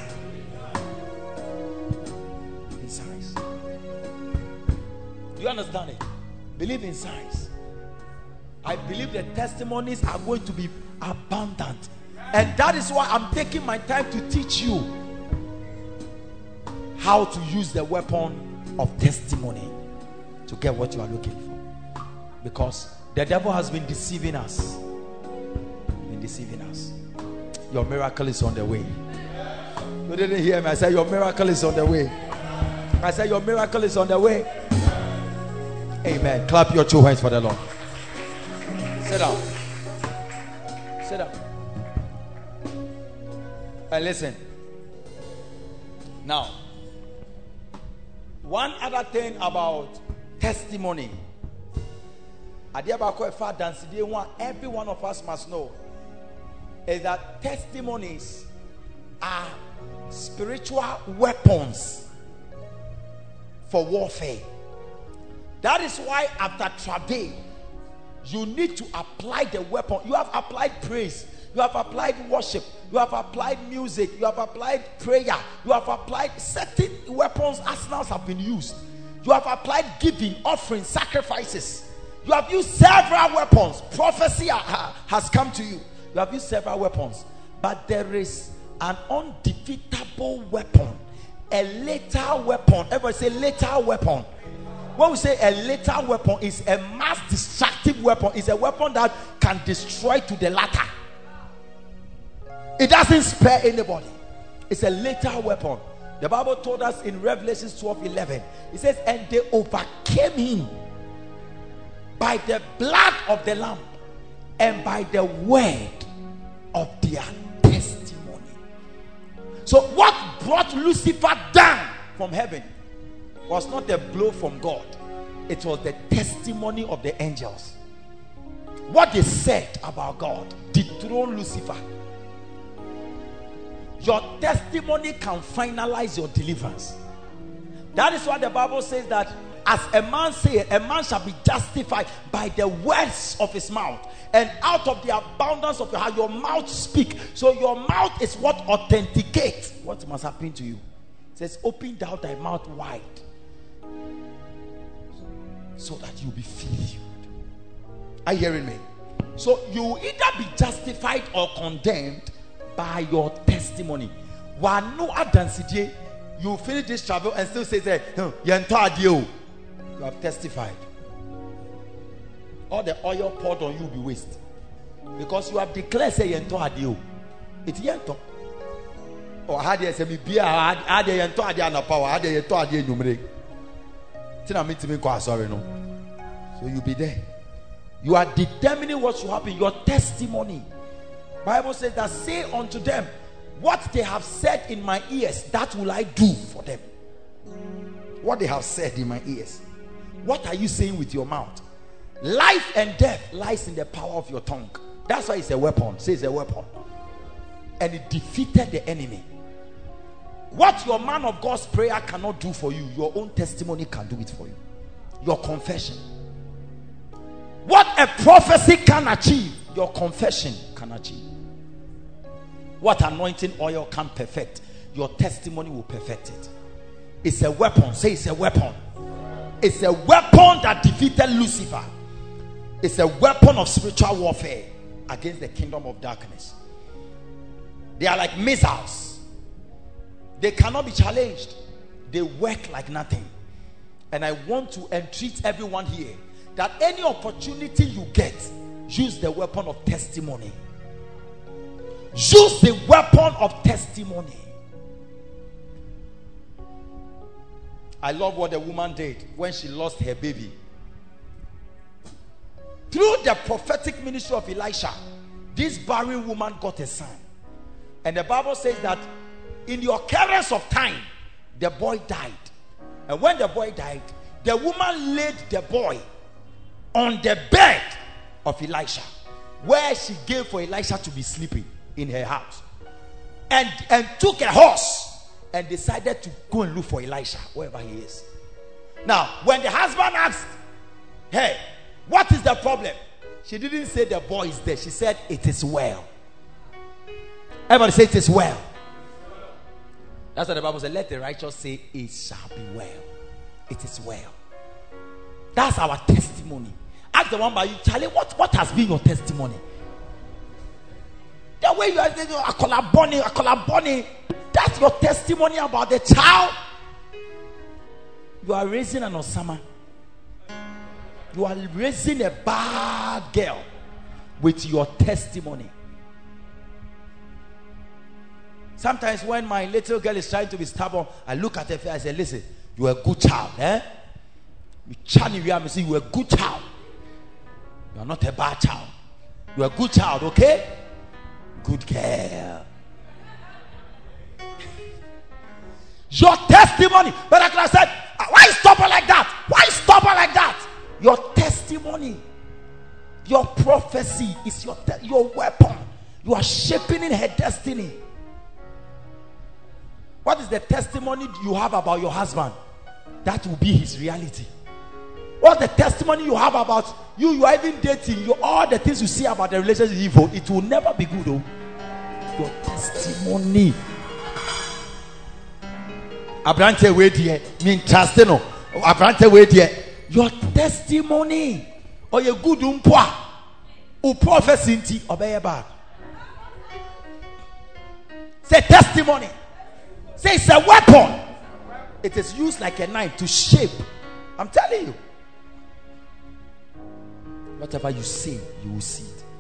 In signs. Do you understand it? Believe in signs. I believe the testimonies are going to be abundant. And that is why I'm taking my time to teach you how to use the weapon of testimony to get what you are looking for. Because the devil has been deceiving us. Been deceiving us. Your miracle is on the way. You didn't hear me. I said your miracle is on the way. I said your miracle is on the way. Amen. Clap your two hands for the Lord. Sit down. Sit down. And listen. Now, one other thing about testimony. Every one of us must know is that testimonies are spiritual weapons for warfare. That is why after travail, you need to apply the weapon. You have applied praise. You have applied worship. You have applied music. You have applied prayer. You have applied certain weapons. Arsenals have been used. You have applied giving, offering, sacrifices. You have used several weapons. Prophecy has come to you. You have used several weapons. But there is an undefeatable weapon. A lethal weapon. Everybody say lethal weapon. when we say a lethal weapon, it's a mass destructive weapon. It's a weapon that can destroy to the latter. It doesn't spare anybody. It's a lethal weapon. The Bible told us in Revelation twelve eleven, it says, and they overcame him by the blood of the Lamb and by the word of their testimony. So what brought Lucifer down from heaven was not a blow from God. It was the testimony of the angels. What they said about God dethroned Lucifer. Your testimony can finalize your deliverance. That is why the Bible says that as a man saith, a man shall be justified by the words of his mouth, and out of the abundance of your heart your mouth speak. So your mouth is what authenticates what must happen to you. It says, open thou thy mouth wide so that you'll be filled. Are you hearing me? So you either be justified or condemned by your testimony. One no adansidie, you finish this travel and still say, "Hey, you have testified." All the oil poured on you will be waste, because you have declared, "Say yento adio." It's yento. Or had you say me be had you yento adio na power, had you yento adio numere. Tina me timi kwa sorry no. So you be there. You are determining what should happen. Your testimony. Bible says that, say unto them, what they have said in my ears, that will I do for them. What they have said in my ears. What are you saying with your mouth? Life and death lies in the power of your tongue. That's why it's a weapon. Say it's a weapon. And it defeated the enemy. What your man of God's prayer cannot do for you, your own testimony can do it for you. Your confession. What a prophecy can achieve, your confession can achieve. What anointing oil can perfect, your testimony will perfect it. It's a weapon. Say it's a weapon. It's a weapon that defeated Lucifer. It's a weapon of spiritual warfare against the kingdom of darkness. They are like missiles. They cannot be challenged. They work like nothing. And I want to entreat everyone here that any opportunity you get, use the weapon of testimony. Use the weapon of testimony. I love what the woman did when she lost her baby. Through the prophetic ministry of Elisha, this barren woman got a son. And the Bible says that in the occurrence of time, the boy died. And when the boy died, the woman laid the boy on the bed of Elisha, where she gave for Elisha to be sleeping in her house, and and took a horse and decided to go and look for Elisha wherever he is. Now when the husband asked, "Hey, what is the problem?" she didn't say the boy is there. She said, "It is well." Everybody say, "It is well." That's what the Bible said. Let the righteous say, "It shall be well." It is well. That's our testimony. Ask the one by you, Charlie, what, what has been your testimony? The way you are saying, I call a bunny, I call a bunny. That's your testimony about the child. You are raising an Osama. You are raising a bad girl with your testimony. Sometimes when my little girl is trying to be stubborn, I look at her face, I say, "Listen, you are a good child, eh? You say you are a good child. You are not a bad child. You are a good child, okay? Good girl." Your testimony. But like I said, why stop her like that? Why stop her like that? Your testimony, your prophecy is your te- your weapon. You are shaping in her destiny. What is the testimony you have about your husband? That will be his reality. What's the testimony you have about you? You are even dating. You all the things you see about the relationship is evil. It will never be good, though. Your testimony. Abrante wait here. Mean trust no. Abrante wait here. Your testimony. Or your good umpoa. U prophecy inti obey bad. Say testimony. Say it's a weapon. It is used like a knife to shape I'm telling you. Whatever you say, you will see it.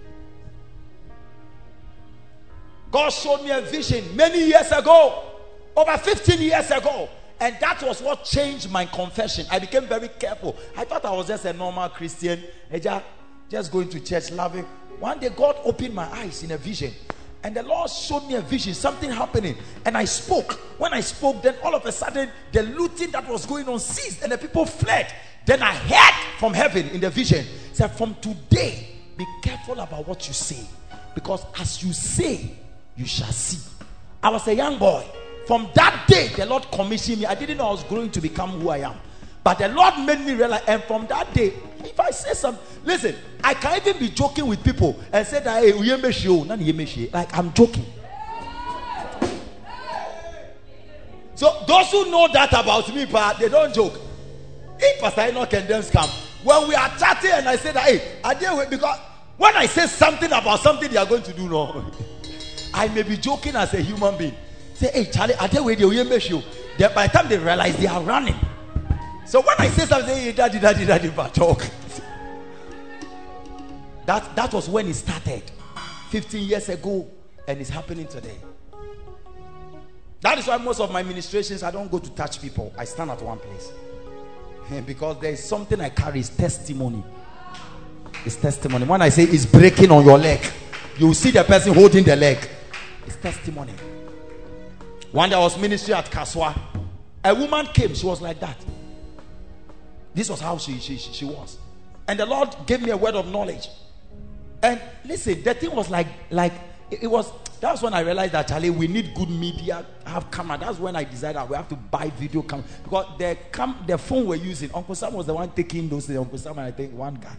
God showed me a vision many years ago, over fifteen years ago, and that was what changed my confession. I became very careful. I thought I was just a normal Christian, just going to church, loving. One day God opened my eyes in a vision, and the Lord showed me a vision, something happening, and I spoke. When I spoke, then all of a sudden the looting that was going on ceased, and the people fled. Then I heard from heaven in the vision, said, from today, be careful about what you say, because as you say, you shall see. I was a young boy. From that day, the Lord commissioned me. I didn't know I was going to become who I am, but the Lord made me realize. And from that day, if I say something, listen, I can even be joking with people and say that, hey, like I'm joking. So those who know that about me, but they don't joke. If Pastor Enoch and them come, when we are chatting and I say that, hey, I deal with, because when I say something about something they are going to do, no, I may be joking as a human being. Say, hey, Charlie, I tell you, they, by the time they realize they are running. So when I say something, hey, daddy, daddy, daddy, but talk. That, that was when it started fifteen years ago, and it's happening today. That is why most of my ministrations, I don't go to touch people. I stand at one place. Because there is something I carry, is testimony. It's testimony. When I say it's breaking on your leg, you will see the person holding the leg. It's testimony. One day I was ministering at Kaswa. A woman came, she was like that. This was how she, she, she, she was. And the Lord gave me a word of knowledge. And listen, the thing was like, like it, it was, that's when I realized that, Charlie, we need good media, have camera. That's when I decided that we have to buy video camera. Because the, cam, the phone we're using, Uncle Sam was the one taking those things. Uncle Sam and I think one guy.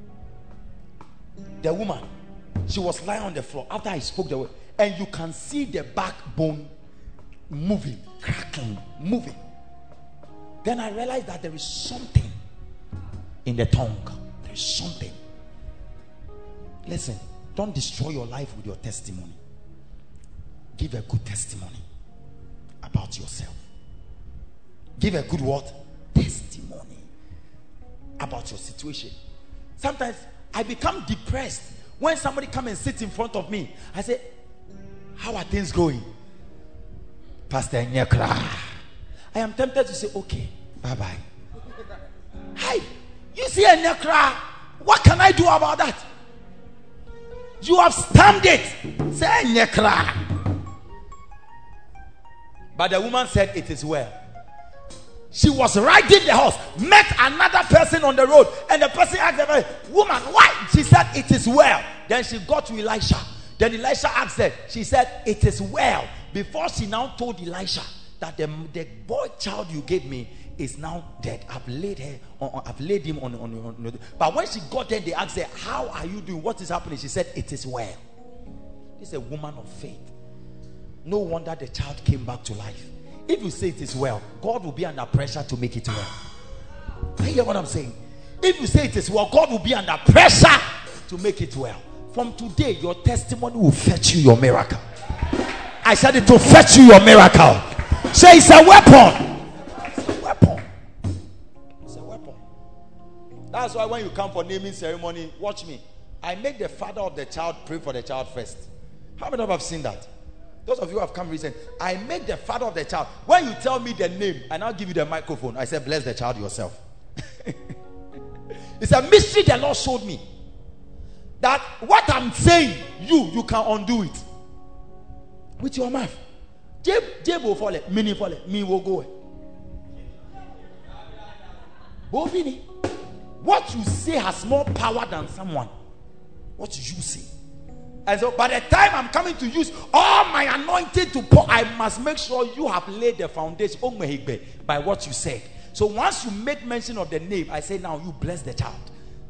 The woman, she was lying on the floor after I spoke the word. And you can see the backbone moving, cracking, moving. Then I realized that there is something in the tongue. There is something. Listen, don't destroy your life with your testimony. Give a good testimony about yourself. Give a good what? Testimony about your situation. Sometimes I become depressed when somebody come and sit in front of me. I say, how are things going? Pastor Nyekra. I am tempted to say, okay, bye-bye. Hi, you see a Nyekra. What can I do about that? You have stamped it. Say Nyekra. But the woman said, it is well. She was riding the horse, met another person on the road, and the person asked her, woman, why? She said, it is well. Then she got to Elisha. Then Elisha asked her, she said, it is well. Before she now told Elisha that the, the boy child you gave me is now dead. I've laid her on, I've laid him on, on, on, on. But when she got there, they asked her, how are you doing? What is happening? She said, it is well. This is a woman of faith. No wonder the child came back to life. If you say it is well, God will be under pressure to make it well. You hear what I'm saying? If you say it is well, God will be under pressure to make it well. From today, your testimony will fetch you your miracle. I said it will fetch you your miracle. Say it's a weapon. It's a weapon. It's a weapon. That's why when you come for naming ceremony, watch me. I make the father of the child pray for the child first. How many of you have seen that? Those of you who have come recent, I make the father of the child. When you tell me the name and I'll give you the microphone, I say, bless the child yourself. It's a mystery the Lord showed me. That what I'm saying, you, you can undo it. With your mouth. Jeb, Jeb will fall, mini fall, me will go. Bovini, what you say has more power than someone. What you say. And so by the time I'm coming to use all my anointing to pour, I must make sure you have laid the foundation by what you said. So once you make mention of the name, I say, now you bless the child.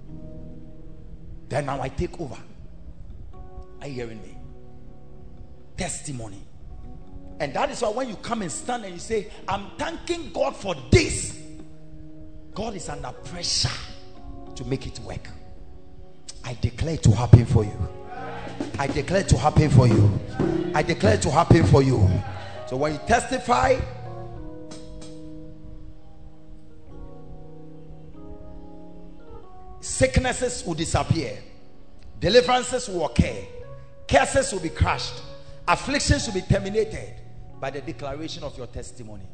Then now I take over. Are you hearing me? Testimony. And that is why when you come and stand and you say, I'm thanking God for this, God is under pressure to make it work. I declare it to happen for you. I declare it to happen for you. I declare it to happen for you. So when you testify, sicknesses will disappear, deliverances will occur, curses will be crushed, afflictions will be terminated by the declaration of your testimony.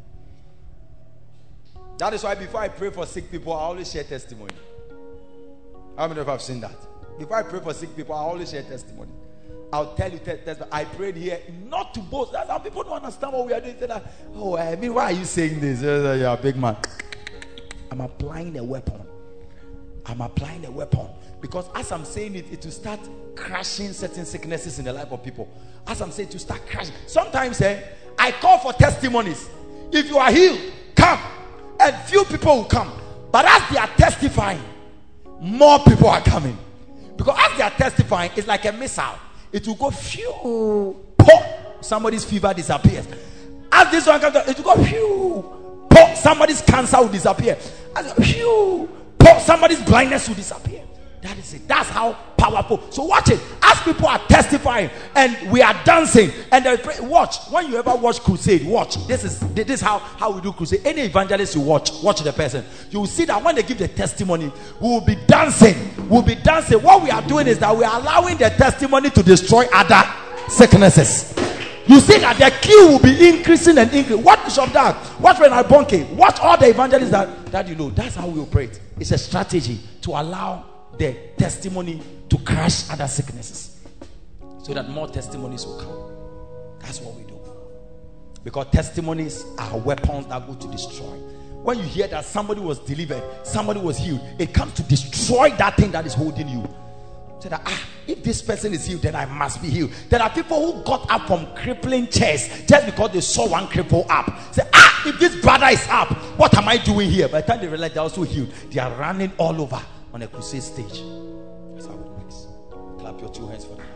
That is why before I pray for sick people, I always share testimony. How many of you have seen that? Before I pray for sick people, I always share testimony. I'll tell you, te- te- I prayed here not to boast. That's how people don't understand what we are doing. Say that, oh, I mean, why are you saying this? You're a big man. I'm applying a weapon. I'm applying a weapon. Because as I'm saying it, it will start crashing certain sicknesses in the life of people. As I'm saying, to start crashing. Sometimes eh, I call for testimonies. If you are healed, come. And few people will come. But as they are testifying, more people are coming. Because as they are testifying, it's like a missile. It will go phew, pop, somebody's fever disappears. As this one comes, it will go phew, pop, somebody's cancer will disappear. As phew, pop, somebody's blindness will disappear. That is it. That's how powerful. So watch it. As people are testifying and we are dancing and they pray, watch. When you ever watch crusade, watch. This is this is how, how we do crusade. Any evangelist you watch, watch the person. You will see that when they give the testimony, we will be dancing. We'll be dancing. What we are doing is that we are allowing the testimony to destroy other sicknesses. You see that the queue will be increasing and increasing. What Bishop Dag, what Renal Bonke, what all the evangelists that, that you know. That's how we operate. It's a strategy to allow the testimony to crush other sicknesses so that more testimonies will come. That's what we do. Because testimonies are weapons that go to destroy. When you hear that somebody was delivered, somebody was healed, it comes to destroy that thing that is holding you. So that ah, if this person is healed, then I must be healed. There are people who got up from crippling chairs just because they saw one cripple up. Say, ah, if this brother is up, what am I doing here? By the time they realize they're also healed, they are running all over on a crusade stage. That's how it works. Clap your two hands for them.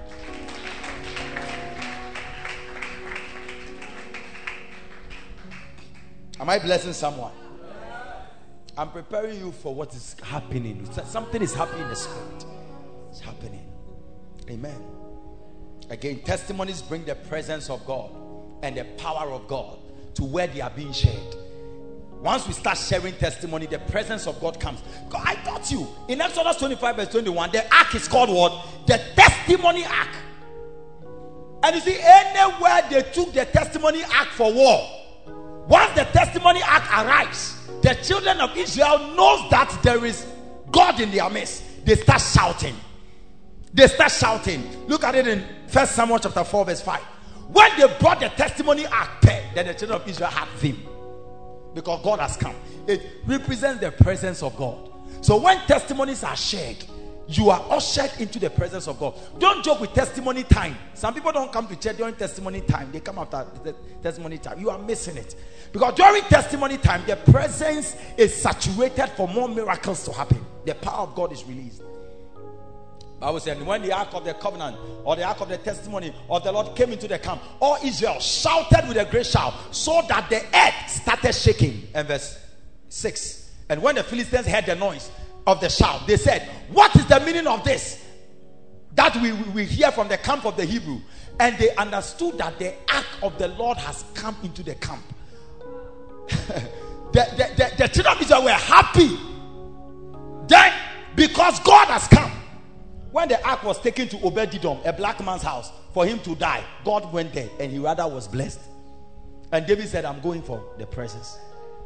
Am I blessing someone? I'm preparing you for what is happening. Something is happening in the spirit. It's happening. Amen. Again, testimonies bring the presence of God and the power of God to where they are being shared. Once we start sharing testimony, the presence of God comes. God, I taught you in Exodus twenty-five verse twenty-one, the ark is called what? The testimony ark. And you see, anywhere they took the testimony ark for war, once the testimony ark arrives, the children of Israel knows that there is God in their midst. They start shouting. They start shouting. Look at it in First Samuel chapter four verse five. When they brought the testimony ark, then the children of Israel had vim. Because God has come. It represents the presence of God. So when testimonies are shared, you are ushered into the presence of God. Don't joke with testimony time. Some people don't come to church during testimony time. They come after the testimony time. You are missing it. Because during testimony time, the presence is saturated for more miracles to happen. The power of God is released. Bible said, when the ark of the covenant or the ark of the testimony of the Lord came into the camp, all Israel shouted with a great shout, so that the earth started shaking. And verse six. And when the Philistines heard the noise of the shout, they said, what is the meaning of this that we, we, we hear from the camp of the Hebrew? And they understood that the ark of the Lord has come into the camp. the, the, the, the children of Israel were happy then because God has come. When the ark was taken to Obed-Edom, a black man's house, for him to die, God went there and he rather was blessed. And David said, I'm going for the presence.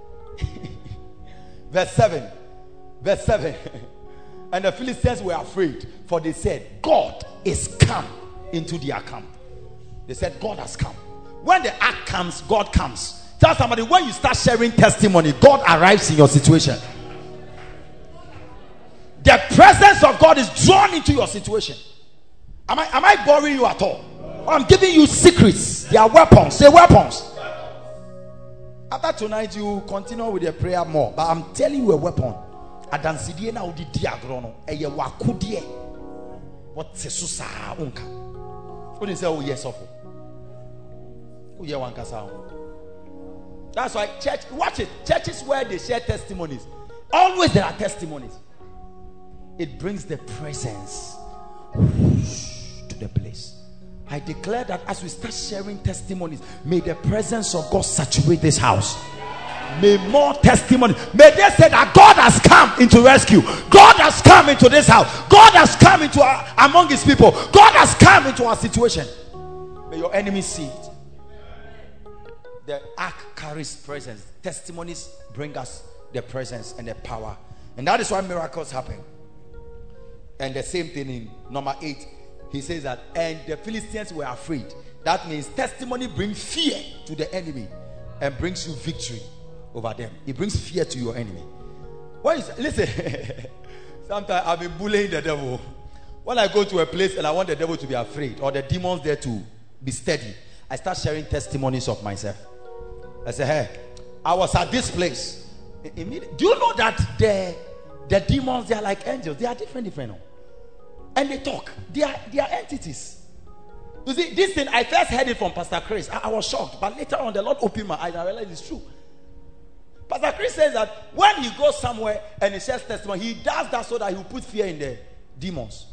Verse seven. Verse seven. And the Philistines were afraid, for they said, God is come into their camp. They said, God has come. When the ark comes, God comes. Tell somebody, when you start sharing testimony, God arrives in your situation. The presence of God is drawn into your situation. Am I, am I boring you at all? I'm giving you secrets. They are weapons. Say weapons. After tonight, you continue with the prayer more. But I'm telling you a weapon. Adansidie na odi diagrono. Eye wakudie. What sesusa unka. What do you say? Oh yes, awful. Oh yeah, one kasa. That's why church. Watch it. Churches where they share testimonies. Always there are testimonies. It brings the presence to the place. I declare that as we start sharing testimonies, may the presence of God saturate this house. May more testimony. May they say that God has come into rescue. God has come into this house. God has come into our, among his people. God has come into our situation. May your enemies see it. The ark carries presence. Testimonies bring us the presence and the power. And that is why miracles happen. And the same thing in number eight. He says that, and the Philistines were afraid. That means testimony brings fear to the enemy and brings you victory over them. It brings fear to your enemy. What is, listen, sometimes I've been bullying the devil. When I go to a place and I want the devil to be afraid or the demons there to be steady, I start sharing testimonies of myself. I say, hey, I was at this place. Do you know that the, the demons, they are like angels? They are different, different. And they talk. They are, they are entities. You see, this thing, I first heard it from Pastor Chris. I, I was shocked. But later on, the Lord opened my eyes and I realized it's true. Pastor Chris says that when he goes somewhere and he shares testimony, he does that so that he will put fear in the demons.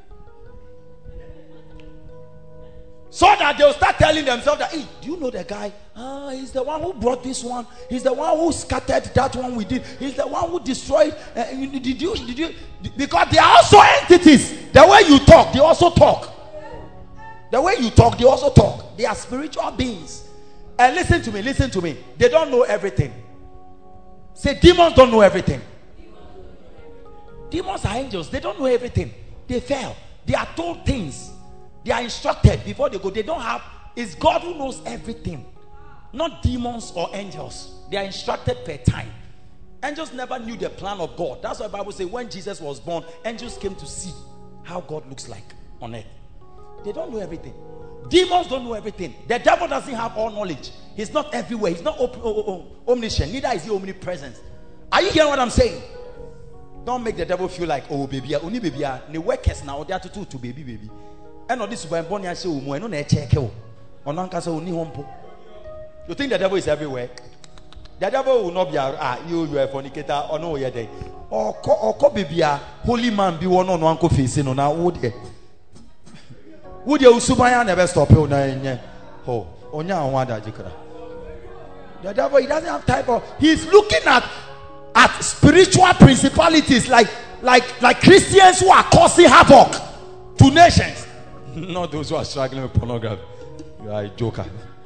So that they'll start telling themselves that, hey, do you know the guy? Ah, he's the one who brought this one. He's the one who scattered that one we did. He's the one who destroyed. Uh, did you, did you? Because they are also entities. The way you talk, they also talk. The way you talk, they also talk. They are spiritual beings. And listen to me, listen to me. They don't know everything. Say, demons don't know everything. Demons are angels. They don't know everything. They fail. They are told things. They are instructed before they go. They don't have. It's God who knows everything. Not demons or angels. They are instructed per time. Angels never knew the plan of God. That's why the Bible says when Jesus was born, angels came to see how God looks like on earth. They don't know everything. Demons don't know everything. The devil doesn't have all knowledge. He's not everywhere. He's not op- oh, oh, oh, omniscient. Neither is he omnipresent. Are you hearing what I'm saying? Don't make the devil feel like, oh baby, only baby, the workers now they are to to baby baby. And on this one, Bonnie, I say, oh, I know they check you. On Uncle, so only home. You think the devil is everywhere? The devil will not be ah you you are a fornicator or no you're there. Or or baby, holy man be one on uncle facing on our wood. Would you Subaya never stop you? Oh, onya wanda jikra. The devil, he doesn't have time for. He's looking at at spiritual principalities like like like Christians who are causing havoc to nations. Not those who are struggling with pornography. You are a joker.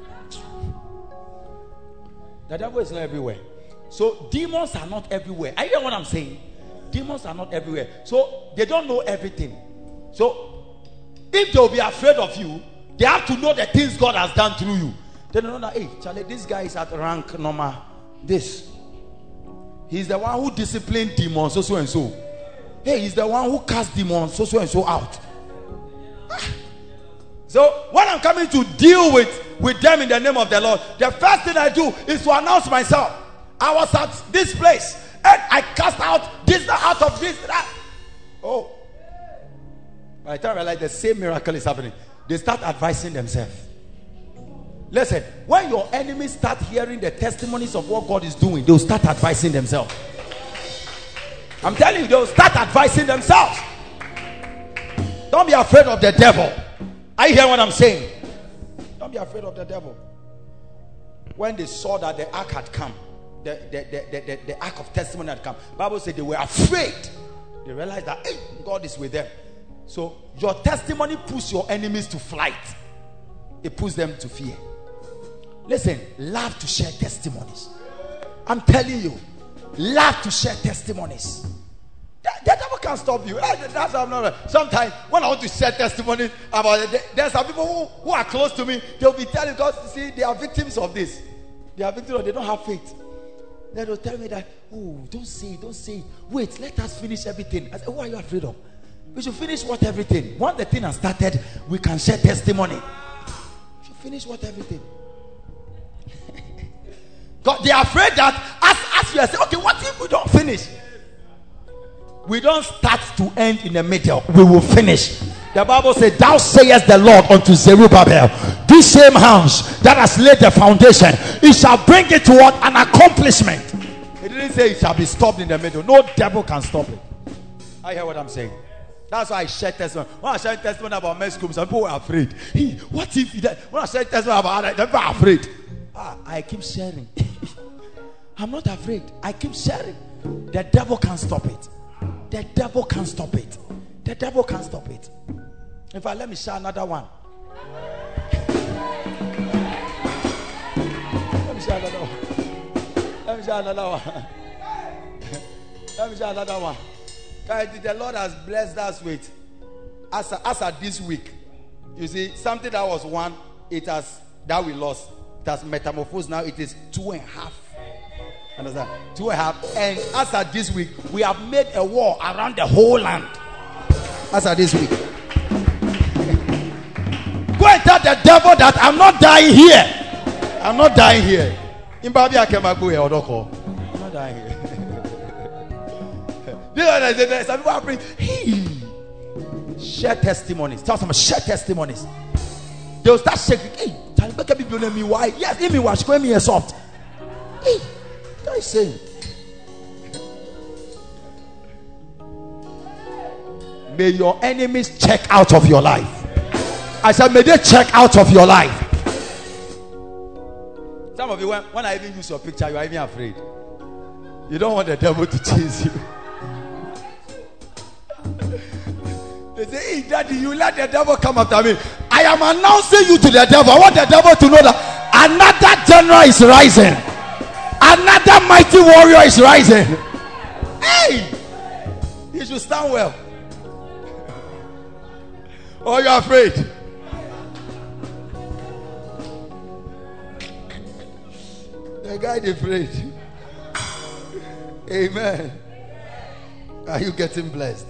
The devil is not everywhere. So demons are not everywhere. Are you hearing what I'm saying? Demons are not everywhere. So they don't know everything. So if they'll be afraid of you, they have to know the things God has done through you. They don't know that, hey, Charlie, this guy is at rank number this. He's the one who disciplined demons, so so and so. Hey, he's the one who cast demons, so so and so out. So when I'm coming to deal with, with them in the name of the Lord, the first thing I do is to announce myself. I was at this place and I cast out this out of this that. Oh, by the time I realize the same miracle is happening, they start advising themselves. Listen, when your enemies start hearing the testimonies of what God is doing, they'll start advising themselves. I'm telling you, they'll start advising themselves. Don't be afraid of the devil. Are you hearing what I'm saying? Don't be afraid of the devil. When they saw that the ark had come, the, the, the, the, the, the ark of testimony had come, the Bible said they were afraid. They realized that, hey, God is with them. So your testimony puts your enemies to flight. It puts them to fear. Listen, love to share testimonies. I'm telling you, love to share testimonies. The, the devil can't stop you. That's I'm not. Sometimes when I want to share testimonies about it, there's some people who, who are close to me. They'll be telling God, see, they are victims of this. They are victims of, they don't have faith. Then they'll tell me that, oh, don't say it, don't say it. Wait, let us finish everything. I said, who are you afraid of? We should finish what everything. Once the thing has started, we can share testimony. We should finish what everything. God, they are afraid that as, as you are saying, okay, what if we don't finish? We don't start to end in the middle. We will finish. The Bible said, thou sayest the Lord unto Zerubbabel, this same house that has laid the foundation, it shall bring it to what? An accomplishment. It didn't say it shall be stopped in the middle. No devil can stop it. I hear what I'm saying. That's why I share testimony. When I share testimony about men's school, some people were afraid. Hey, what if that? When I share testimony about others, people are afraid. Ah, I keep sharing. I'm not afraid. I keep sharing. The devil can't stop it. The devil can't stop it. The devil can't stop it. In fact, let me share another one. Let me share another one. Let me share another one. Let me share another one. The Lord has blessed us with, as as at this week, you see, something that was one, it has, that we lost, it has metamorphosed. Now it is two and a half. Understand? Two and a half. And as at this week, we have made a war around the whole land. As at this week. Go and tell the devil that I'm not dying here. I'm not dying here. In Babi Akemaku here, Odoko. I'm not dying here. Some people are praying. Hey. Share testimonies. Tell someone, share testimonies. They'll start shaking. Hey, Talibaka people know me why? Yes, me wash, go me a soft. Hey, what are you saying? May your enemies check out of your life. I said, may they check out of your life. Some of you, when, when I even use your picture, you are even afraid. You don't want the devil to chase you. They say, hey, daddy, you let the devil come after me. I am announcing you to the devil. I want the devil to know that another general is rising. Another mighty warrior is rising. Hey, you should stand well. Or you're afraid. The guy is afraid. Amen. Are you getting blessed?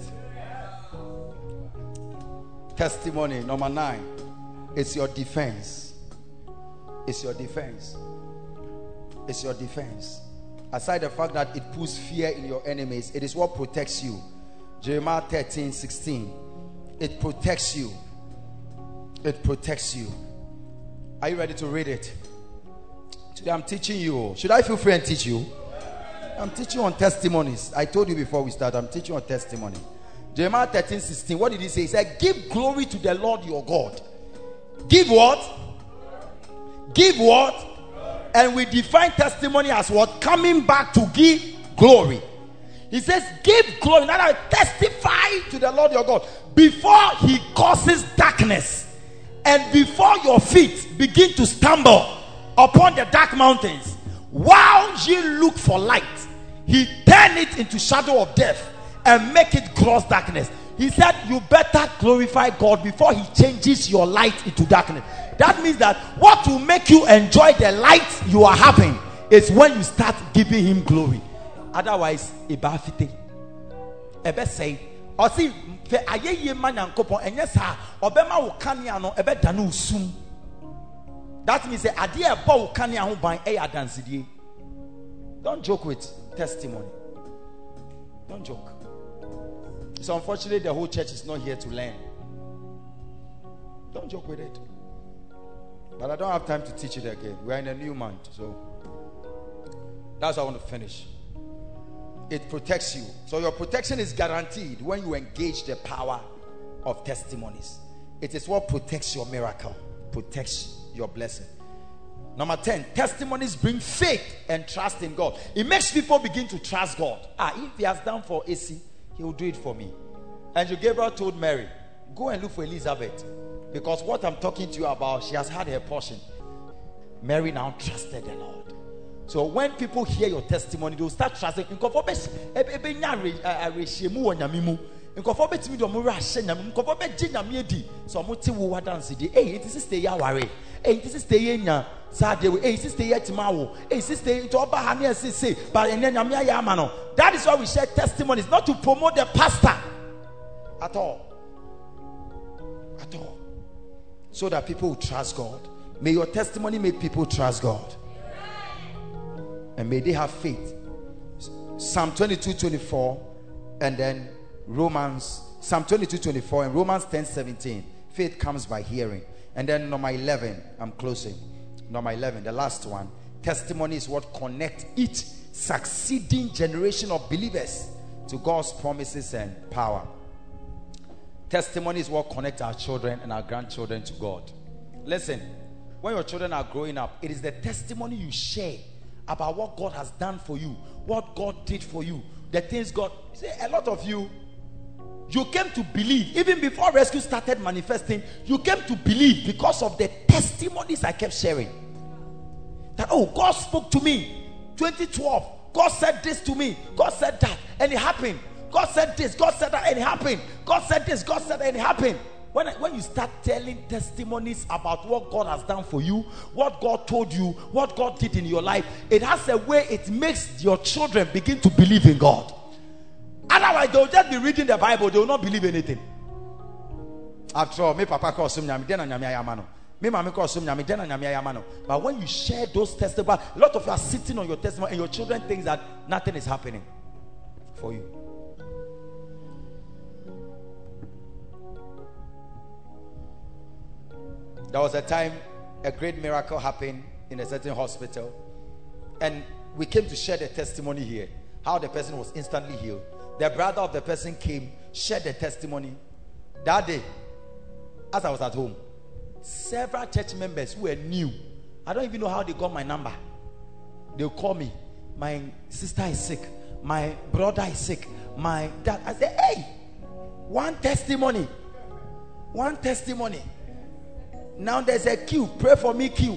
Testimony number nine. It's your defense. It's your defense. It's your defense. Aside the fact that it puts fear in your enemies, it is what protects you. Jeremiah thirteen sixteen. It protects you. It protects you. Are you ready to read it? Today I'm teaching you. Should I feel free and teach you? I'm teaching on testimonies. I told you before we start, I'm teaching on testimony. Jeremiah thirteen sixteen. What did he say? He said, give glory to the Lord your God. Give what? Give what? And we define testimony as what? Coming back to give glory. He says, give glory. Now I testify to the Lord your God before he causes darkness and before your feet begin to stumble upon the dark mountains. While ye look for light, he turn it into shadow of death and make it gross darkness. He said, you better glorify God before he changes your light into darkness. That means that what will make you enjoy the light you are having is when you start giving him glory. Otherwise, ibafite. Ebe say, or see, fe ayeye man yankopon enye sa obema wo kanea no ebe danu usum. That means say ade e ba wo kanea ho ban e ya dansidie. Don't joke with testimony. Don't joke. So unfortunately, the whole church is not here to learn. Don't joke with it. But I don't have time to teach it again. We're in a new month, so that's how I want to finish. It protects you. So your protection is guaranteed when you engage the power of testimonies. It is what protects your miracle, protects your blessing. Number ten, testimonies bring faith and trust in God. It makes people begin to trust God. Ah, if he has done for A C, he will do it for me. Angel Gabriel told Mary, go and look for Elizabeth, because what I'm talking to you about, she has had her portion. Mary now trusted the Lord. So when people hear your testimony, they will start trusting. So hey, this is the Yawari. Hey, this is the Yenya. Hey, this is the Yetimawo. Hey, this is the Toba say, but that is why we share testimonies, not to promote the pastor at all. At all. So that people will trust God. May your testimony make people trust God. And may they have faith. Psalm twenty-two twenty-four and then Romans, Psalm twenty-two twenty-four and Romans ten seventeen. Faith comes by hearing. And then number eleven, I'm closing. Number eleven, the last one. Testimony is what connects each succeeding generation of believers to God's promises and power. Testimony is what connects our children and our grandchildren to God. Listen, when your children are growing up, it is the testimony you share about what God has done for you, what God did for you, the things God. See, a lot of you, you came to believe even before rescue started manifesting. You came to believe because of the testimonies I kept sharing. That, oh, God spoke to me twenty twelve. God said this to me. God said that, and it happened. God said this. God said that, and it happened. God said this. God said that, and it happened. When, when you start telling testimonies about what God has done for you, what God told you, what God did in your life, it has a way it makes your children begin to believe in God. Otherwise, they'll just be reading the Bible. They will not believe anything. After all, me papa calls him nyami, then nyami ayamano. Me mami calls him nyami, then nyami ayamano. But when you share those testimonies, a lot of you are sitting on your testimony, and your children think that nothing is happening for you. There was a time a great miracle happened in a certain hospital, and we came to share the testimony here, how the person was instantly healed. The brother of the person came, shared the testimony. That day, as I was at home, several church members who were new, I don't even know how they got my number. They'll call me, my sister is sick, my brother is sick, my dad. I said, hey, one testimony, one testimony. Now there's a queue. Pray for me queue.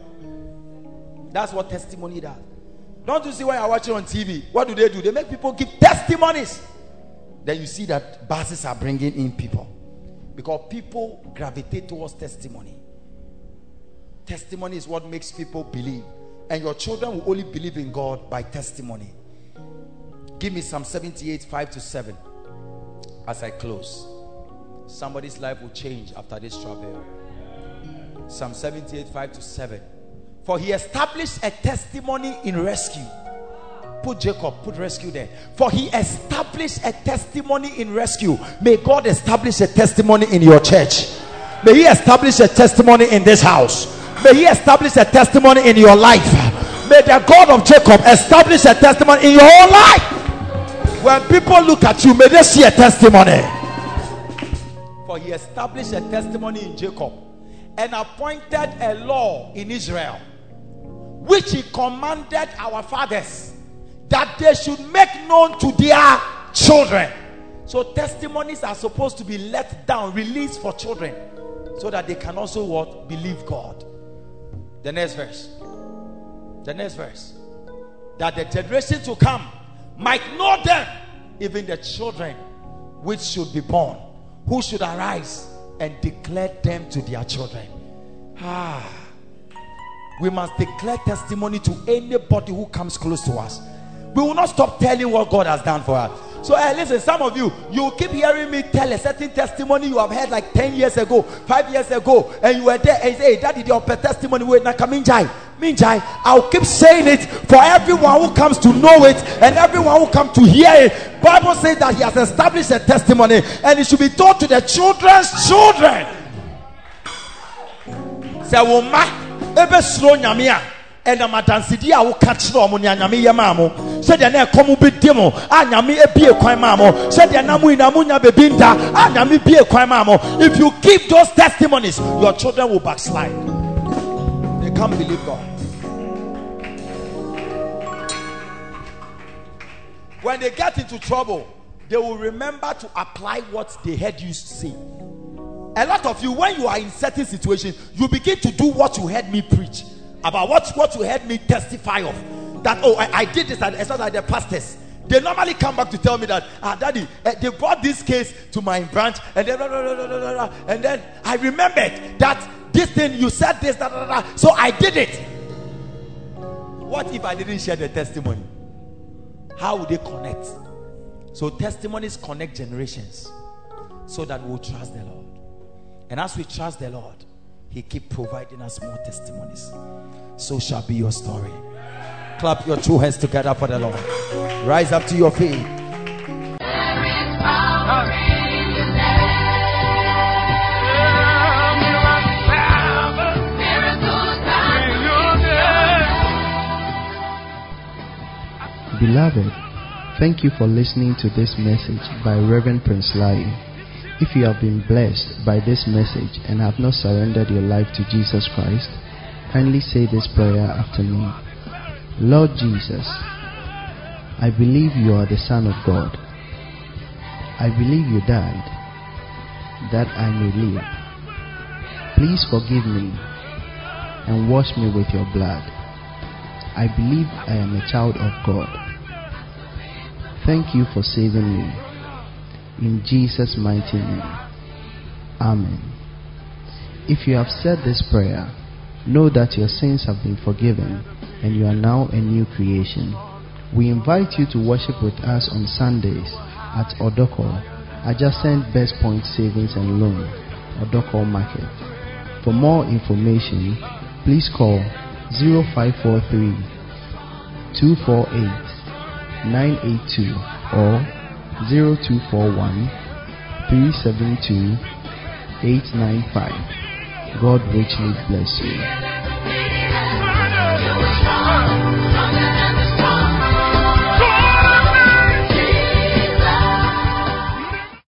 That's what testimony does. Don't you see when you're watching on T V? What do they do? They make people give testimonies. Then you see that buses are bringing in people, because people gravitate towards testimony. Testimony is what makes people believe, and your children will only believe in God by testimony. Give me Psalm seventy-eight, five to seven as I close. Somebody's life will change after this travel. Psalm seventy-eight, five to seven. For he established a testimony in rescue. Put Jacob, put rescue there. For he established a testimony in rescue. May God establish a testimony in your church. May he establish a testimony in this house. May he establish a testimony in your life. May the God of Jacob establish a testimony in your whole life. When people look at you, may they see a testimony. For he established a testimony in Jacob, and appointed a law in Israel, which he commanded our fathers, that they should make known to their children. So testimonies are supposed to be let down, released for children, so that they can also what? Believe God. The next verse. The next verse. That the generation to come might know them, even the children which should be born, who should arise and declare them to their children. Ah, we must declare testimony to anybody who comes close to us. We will not stop telling what God has done for us. So hey, listen, some of you, you keep hearing me tell a certain testimony you have heard like ten years ago, five years ago, and you were there and you say, hey, that is your testimony. Wait, Nakaminjai. Minjai, I'll keep saying it for everyone who comes to know it and everyone who comes to hear it. Bible says that he has established a testimony, and it should be told to the children's children. Say, Woma, ebe slow nyamia, and a madansidi a ukachro munyami yamamo. Said the name come be demo, anyami e be a quimamo. Said the namu in amunya bebinta, anyami be a quimamo. If you keep those testimonies, your children will backslide. They can't believe God. When they get into trouble, they will remember to apply what they heard you say. A lot of you, when you are in certain situations, you begin to do what you heard me preach about, what, what you heard me testify of. That, oh, I, I did this, and especially like the pastors. They normally come back to tell me that, ah, daddy, uh, they brought this case to my branch, and then, blah, blah, blah, blah, blah, and then I remembered that this thing, you said this, da, da, da, da, so I did it. What if I didn't share the testimony? How would they connect? So testimonies connect generations, so that we'll trust the Lord. And as we trust the Lord, he keep providing us more testimonies. So shall be your story. Clap your two hands together for the Lord. Rise up to your feet. There is power in your name. Miracles are in your name. Beloved, thank you for listening to this message by Reverend Prince Lai. If you have been blessed by this message and have not surrendered your life to Jesus Christ, kindly say this prayer after me. Lord Jesus, I believe you are the Son of God. I believe you died that I may live. Please forgive me and wash me with your blood. I believe I am a child of God. Thank you for saving me. In Jesus' mighty name. Amen. If you have said this prayer, know that your sins have been forgiven and you are now a new creation. We invite you to worship with us on Sundays at Odoko, adjacent Best Point Savings and Loan, Odoko Market. For more information, please call zero five four three, two four eight, nine eight two or zero two four one, three seven two, eight nine five. God richly bless you.